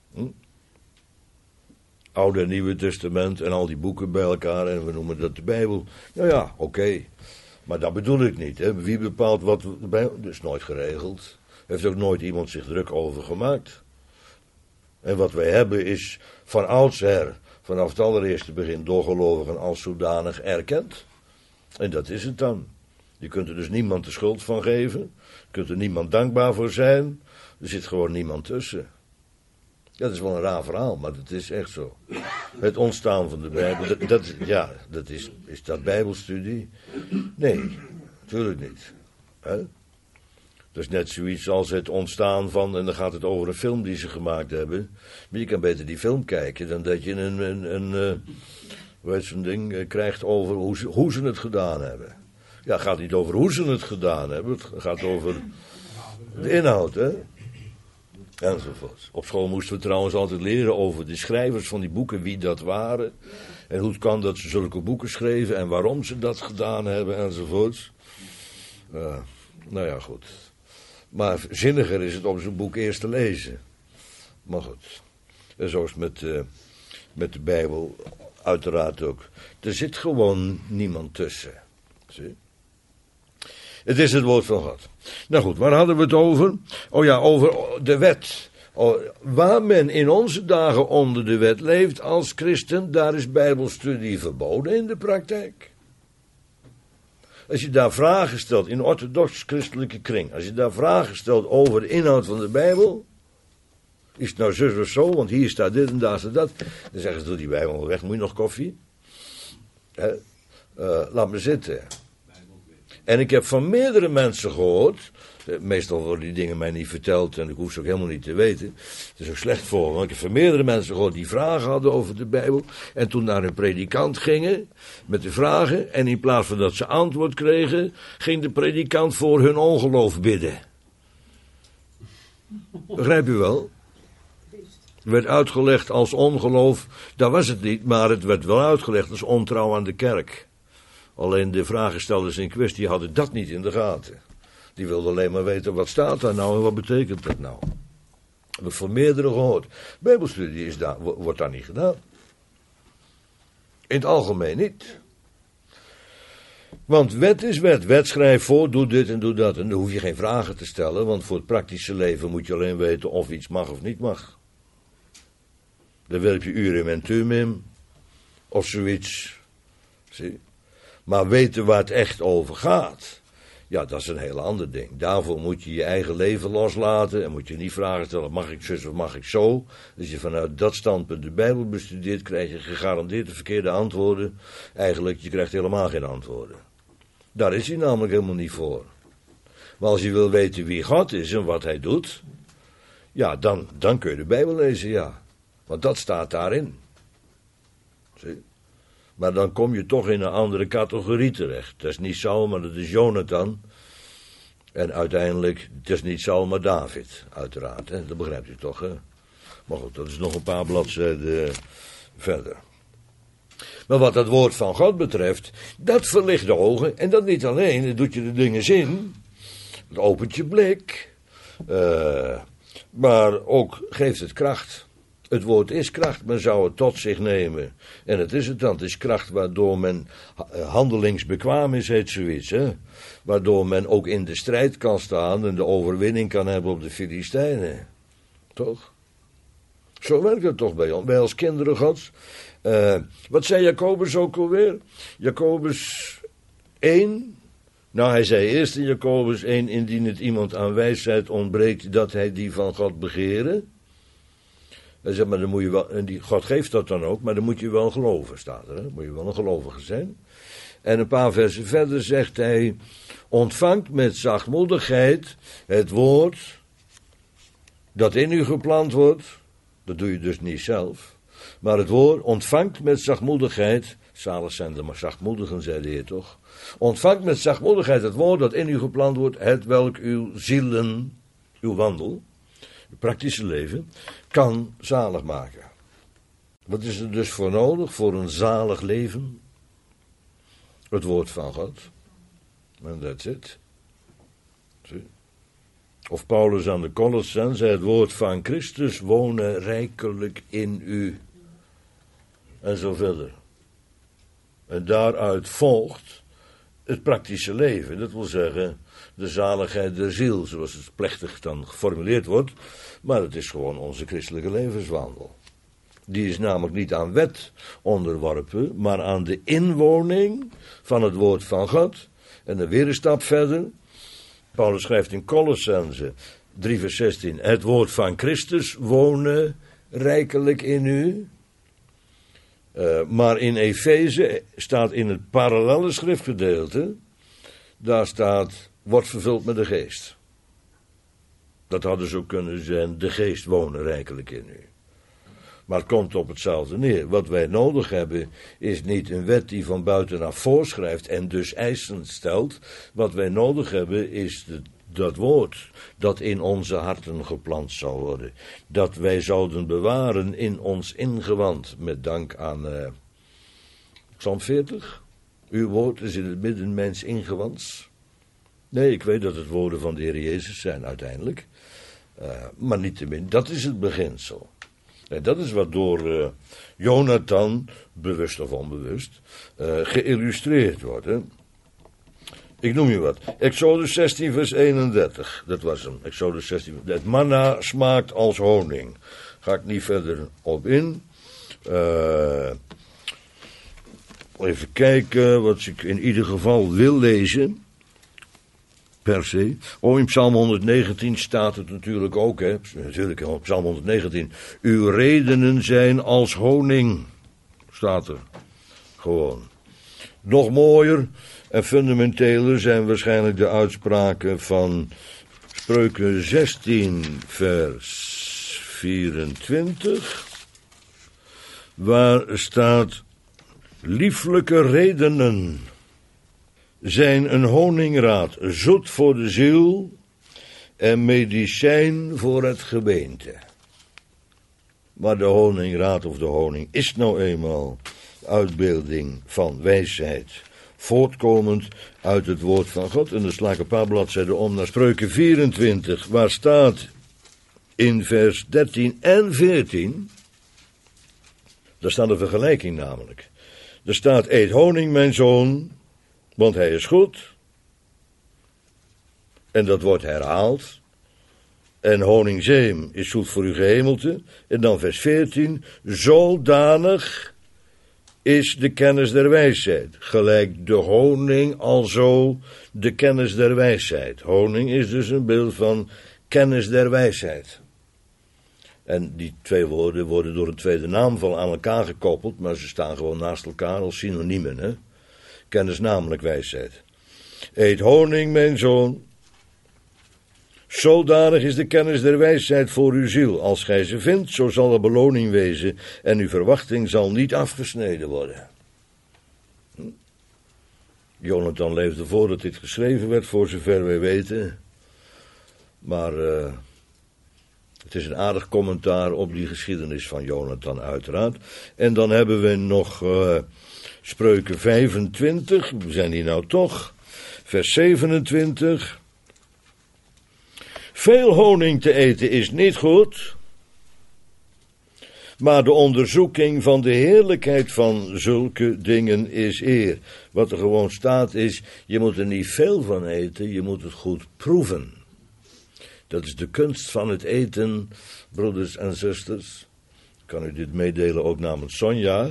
Oude en Nieuwe Testament en al die boeken bij elkaar en we noemen dat de Bijbel. Nou ja, oké. Maar dat bedoel ik niet. Hè. Wie bepaalt wat de Bijbel... Dat is nooit geregeld. Heeft ook nooit iemand zich druk over gemaakt. En wat wij hebben is van oudsher, vanaf het allereerste begin, door gelovigen als zodanig erkend. En dat is het dan. Je kunt er dus niemand de schuld van geven. Je kunt er niemand dankbaar voor zijn. Er zit gewoon niemand tussen. Dat is wel een raar verhaal, maar dat is echt zo. Het ontstaan van de Bijbel, is dat Bijbelstudie? Nee, natuurlijk niet. Hè? Dat is net zoiets als het ontstaan van, en dan gaat het over een film die ze gemaakt hebben. Maar je kan beter die film kijken dan dat je zo'n ding krijgt over hoe ze het gedaan hebben. Ja, het gaat niet over hoe ze het gedaan hebben, het gaat over de inhoud, hè. Enzovoort. Op school moesten we trouwens altijd leren over de schrijvers van die boeken, wie dat waren. En hoe het kan dat ze zulke boeken schreven en waarom ze dat gedaan hebben, enzovoort. Nou ja, goed. Maar zinniger is het om zo'n boek eerst te lezen. Maar goed. En zo is het met de Bijbel uiteraard ook. Er zit gewoon niemand tussen. Zie? Het is het woord van God. Nou goed, waar hadden we het over? Oh ja, over de wet. Waar men in onze dagen onder de wet leeft als christen, daar is bijbelstudie verboden in de praktijk. Als je daar vragen stelt in orthodox-christelijke kring, als je daar vragen stelt over de inhoud van de Bijbel, is het nou zus of zo, want hier staat dit en daar staat dat, dan zeggen ze, doe die Bijbel maar weg, moet je nog koffie? Laat me zitten. En ik heb van meerdere mensen gehoord, meestal worden die dingen mij niet verteld en ik hoef ze ook helemaal niet te weten. Het is ook slecht voor me, want ik heb van meerdere mensen gehoord die vragen hadden over de Bijbel. En toen naar een predikant gingen met de vragen. En in plaats van dat ze antwoord kregen, ging de predikant voor hun ongeloof bidden. Begrijp u wel? Het werd uitgelegd als ongeloof, dat was het niet, maar het werd wel uitgelegd als ontrouw aan de kerk. Alleen de vragenstellers in kwestie hadden dat niet in de gaten. Die wilden alleen maar weten, wat staat daar nou en wat betekent dat nou? Heb ik van meerdere gehoord. Bijbelstudie wordt daar niet gedaan. In het algemeen niet. Want wet is wet. Wet schrijft voor, doe dit en doe dat. En dan hoef je geen vragen te stellen, want voor het praktische leven moet je alleen weten of iets mag of niet mag. Dan werp je urim en tumim, of zoiets. Zie? Maar weten waar het echt over gaat, ja, dat is een heel ander ding. Daarvoor moet je je eigen leven loslaten en moet je niet vragen stellen, mag ik zus of mag ik zo? Als je vanuit dat standpunt de Bijbel bestudeert, krijg je gegarandeerd de verkeerde antwoorden. Eigenlijk, je krijgt helemaal geen antwoorden. Daar is hij namelijk helemaal niet voor. Maar als je wil weten wie God is en wat hij doet, ja, dan kun je de Bijbel lezen, ja. Want dat staat daarin. Zie? Maar dan kom je toch in een andere categorie terecht. Dat is niet Saul, maar dat is Jonathan. En uiteindelijk, het is niet Saul, maar David, uiteraard. Hè? Dat begrijpt u toch, hè? Maar goed, dat is nog een paar bladzijden verder. Maar wat het woord van God betreft, dat verlicht de ogen. En dat niet alleen, dat doet je de dingen zin. Het opent je blik. Maar ook geeft het kracht. Het woord is kracht, men zou het tot zich nemen. En het is het dan, het is kracht waardoor men handelingsbekwaam is, heet zoiets. Hè? Waardoor men ook in de strijd kan staan en de overwinning kan hebben op de Filistijnen. Toch? Zo werkt het toch bij ons, wij als kinderen Gods. Wat zei Jacobus ook alweer? Jacobus 1. Nou, hij zei eerst in Jacobus 1, indien het iemand aan wijsheid ontbreekt, dat hij die van God begere. Hij zegt, maar dan moet je wel, en God geeft dat dan ook, maar dan moet je wel geloven, staat er. Hè? Moet je wel een gelovige zijn. En een paar versen verder zegt hij, ontvangt met zachtmoedigheid het woord dat in u geplant wordt. Dat doe je dus niet zelf. Maar het woord ontvangt met zachtmoedigheid, zalig zijn de maar zachtmoedigen, zei de Heer toch. Ontvangt met zachtmoedigheid het woord dat in u geplant wordt, het welk uw zielen, uw wandel, uw praktische leven, kan zalig maken. Wat is er dus voor nodig voor een zalig leven? Het woord van God. En that's it. Zie? Of Paulus aan de Colossenzen zei, het woord van Christus wonen rijkelijk in u. En zo verder. En daaruit volgt het praktische leven. Dat wil zeggen, de zaligheid der ziel, zoals het plechtig dan geformuleerd wordt. Maar het is gewoon onze christelijke levenswandel. Die is namelijk niet aan wet onderworpen, maar aan de inwoning van het woord van God. En dan weer een stap verder. Paulus schrijft in Colossenzen 3 vers 16. Het woord van Christus wonen rijkelijk in u. Maar in Efeze staat in het parallelle schriftgedeelte, daar staat, wordt vervuld met de geest. Dat hadden zo kunnen zijn, de geest wonen rijkelijk in u. Maar het komt op hetzelfde neer. Wat wij nodig hebben is niet een wet die van buitenaf voorschrijft en dus eisen stelt. Wat wij nodig hebben is dat woord dat in onze harten geplant zal worden. Dat wij zouden bewaren in ons ingewand. Met dank aan Psalm 40. Uw woord is in het midden mijns ingewands. Nee, ik weet dat het woorden van de Heer Jezus zijn uiteindelijk. Maar niettemin, dat is het beginsel. En dat is wat door Jonathan, bewust of onbewust, geïllustreerd wordt. Hè? Ik noem je wat. Exodus 16 vers 31. Dat was hem. Exodus 16. Het manna smaakt als honing. Ga ik niet verder op in. Even kijken wat ik in ieder geval wil lezen. Per se. In Psalm 119 staat het natuurlijk ook. Hè? Natuurlijk, in Psalm 119. Uw redenen zijn als honing. Staat er. Gewoon. Nog mooier en fundamenteler zijn waarschijnlijk de uitspraken van Spreuken 16 vers 24. Waar staat: lieflijke redenen zijn een honingraad, zoet voor de ziel en medicijn voor het gebeente. Maar de honingraad of de honing is nou eenmaal uitbeelding van wijsheid, voortkomend uit het woord van God. En dan sla ik een paar bladzijden om naar Spreuken 24, waar staat in vers 13 en 14, daar staat een vergelijking namelijk. Er staat: eet honing, mijn zoon, want hij is goed. En dat wordt herhaald. En honingzeem is zoet voor uw gehemelte. En dan vers 14. Zodanig is de kennis der wijsheid. Gelijk de honing alzo de kennis der wijsheid. Honing is dus een beeld van kennis der wijsheid. En die twee woorden worden door een tweede naamval aan elkaar gekoppeld, maar ze staan gewoon naast elkaar als synoniemen. Hè? Kennis namelijk wijsheid. Eet honing, mijn zoon. Zodanig is de kennis der wijsheid voor uw ziel. Als gij ze vindt, zo zal er beloning wezen en uw verwachting zal niet afgesneden worden. Jonathan leefde voordat dit geschreven werd, voor zover wij weten. Maar het is een aardig commentaar op die geschiedenis van Jonathan uiteraard. En dan hebben we nog Spreuken 25, we zijn hier nou toch, vers 27. Veel honing te eten is niet goed, maar de onderzoeking van de heerlijkheid van zulke dingen is eer. Wat er gewoon staat is, je moet er niet veel van eten, je moet het goed proeven. Dat is de kunst van het eten, broeders en zusters. Ik kan u dit meedelen ook namens Sonja.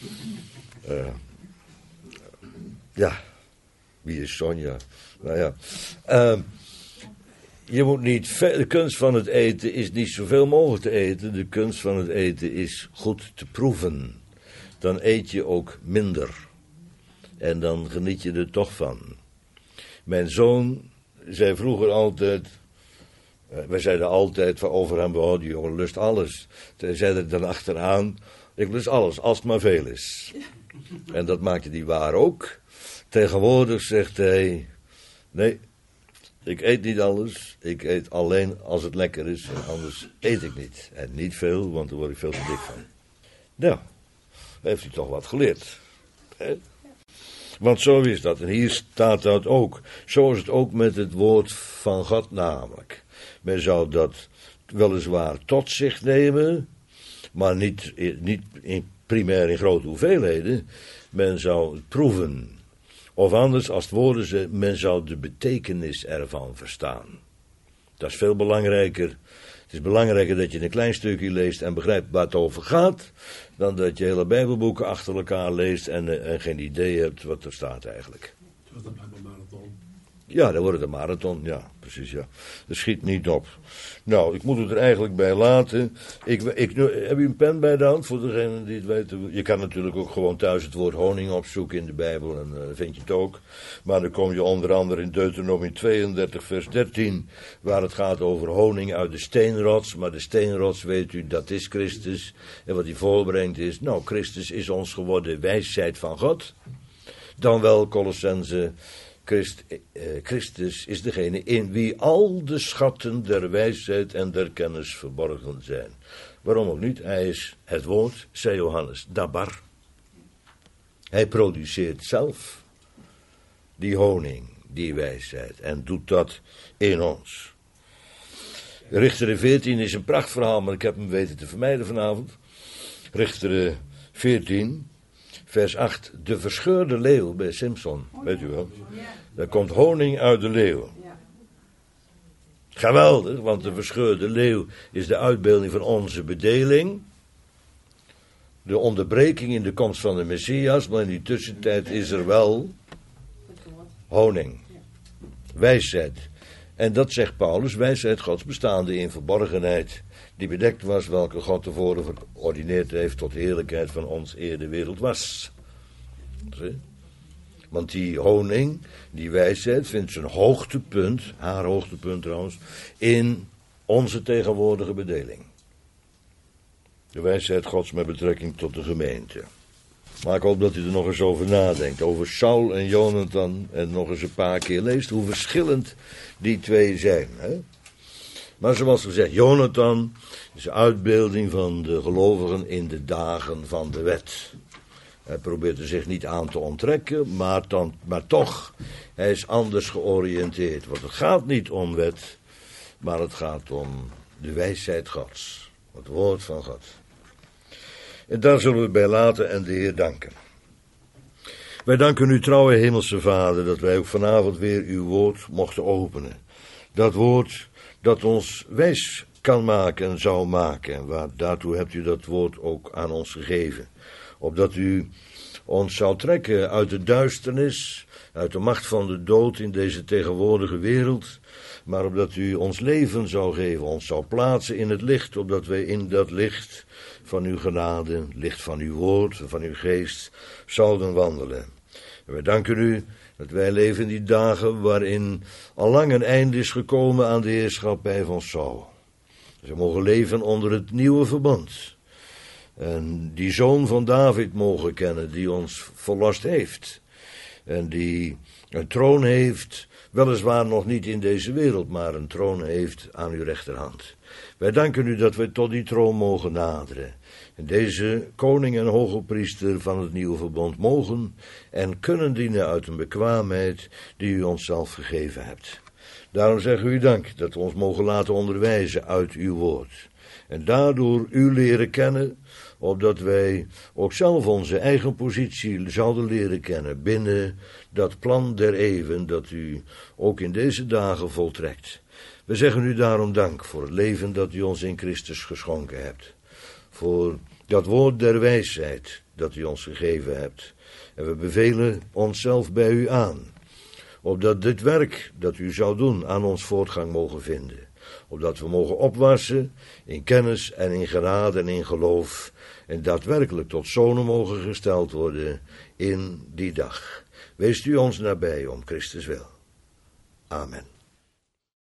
Ja, wie is Sonja? Nou ja. Je moet niet de kunst van het eten is niet zoveel mogelijk te eten. De kunst van het eten is goed te proeven. Dan eet je ook minder. En dan geniet je er toch van. Mijn zoon zei vroeger altijd, wij zeiden altijd over hem, oh, die jongen lust alles. Hij zei er dan achteraan, ik lust alles, als het maar veel is. En dat maakte hij waar ook. Tegenwoordig zegt hij, nee, ik eet niet alles, ik eet alleen als het lekker is, en anders eet ik niet. En niet veel, want daar word ik veel te dik van. Nou, heeft hij toch wat geleerd. Hè? Want zo is dat, en hier staat dat ook. Zo is het ook met het woord van God namelijk. Men zou dat weliswaar tot zich nemen, maar niet primair in grote hoeveelheden. Men zou het proeven. Of anders, als het woorden ze, men zou de betekenis ervan verstaan. Dat is veel belangrijker. Het is belangrijker dat je een klein stukje leest en begrijpt waar het over gaat, dan dat je hele Bijbelboeken achter elkaar leest en geen idee hebt wat er staat eigenlijk. Wat een Bijbelmarathon. Ja, dan wordt het een marathon, ja, precies, ja. Dat schiet niet op. Nou, ik moet het er eigenlijk bij laten. Heb u een pen bij de hand, voor degenen die het weten? Je kan natuurlijk ook gewoon thuis het woord honing opzoeken in de Bijbel, en vind je het ook. Maar dan kom je onder andere in Deuteronomie 32, vers 13, waar het gaat over honing uit de steenrots. Maar de steenrots, weet u, dat is Christus. En wat hij voorbrengt is, nou, Christus is ons geworden wijsheid van God. Dan wel Kolossenzen Christus is degene in wie al de schatten der wijsheid en der kennis verborgen zijn. Waarom ook niet? Hij is het woord, zei Johannes, dabar. Hij produceert zelf die honing, die wijsheid, en doet dat in ons. Richteren 14 is een prachtverhaal, maar ik heb hem weten te vermijden vanavond. Richteren 14, vers 8. De verscheurde leeuw bij Simson, weet u wel. Daar komt honing uit de leeuw. Geweldig, want de verscheurde leeuw is de uitbeelding van onze bedeling. De onderbreking in de komst van de Messias, maar in die tussentijd is er wel honing. Wijsheid. En dat zegt Paulus, wijsheid Gods bestaande in verborgenheid, die bedekt was, welke God tevoren verordineerd heeft tot de heerlijkheid van ons eer de wereld was. Zie? Want die honing, die wijsheid, vindt zijn hoogtepunt, haar hoogtepunt trouwens, in onze tegenwoordige bedeling. De wijsheid Gods met betrekking tot de gemeente. Maar ik hoop dat u er nog eens over nadenkt. Over Saul en Jonathan. En nog eens een paar keer leest hoe verschillend die twee zijn. Hè? Maar zoals gezegd, Jonathan is de uitbeelding van de gelovigen in de dagen van de wet. Hij probeert er zich niet aan te onttrekken, maar toch, hij is anders georiënteerd. Want het gaat niet om wet, maar het gaat om de wijsheid Gods. Het woord van God. En daar zullen we het bij laten en de Heer danken. Wij danken u, trouwe hemelse Vader, dat wij ook vanavond weer uw woord mochten openen. Dat woord dat ons wijs kan maken en zou maken. En daartoe hebt u dat woord ook aan ons gegeven. Opdat u ons zou trekken uit de duisternis, uit de macht van de dood in deze tegenwoordige wereld. Maar opdat u ons leven zou geven, ons zou plaatsen in het licht, opdat wij in dat licht van uw genade, licht van uw woord, van uw geest, zouden wandelen. En wij danken u dat wij leven in die dagen waarin al lang een einde is gekomen aan de heerschappij van Saul. Ze mogen leven onder het nieuwe verbond. En die zoon van David mogen kennen die ons verlost heeft. En die een troon heeft, weliswaar nog niet in deze wereld, maar een troon heeft aan uw rechterhand. Wij danken u dat wij tot die troon mogen naderen. En deze koning en hoge priester van het nieuwe verbond mogen en kunnen dienen uit een bekwaamheid die u onszelf gegeven hebt. Daarom zeggen we u dank dat we ons mogen laten onderwijzen uit uw woord. En daardoor u leren kennen, opdat wij ook zelf onze eigen positie zouden leren kennen binnen dat plan der eeuwen dat u ook in deze dagen voltrekt. We zeggen u daarom dank voor het leven dat u ons in Christus geschonken hebt. Voor dat woord der wijsheid dat u ons gegeven hebt. En we bevelen onszelf bij u aan. Opdat dit werk dat u zou doen aan ons voortgang mogen vinden. Opdat we mogen opwassen in kennis en in genade en in geloof. En daadwerkelijk tot zonen mogen gesteld worden in die dag. Wees u ons nabij om Christus wil. Amen.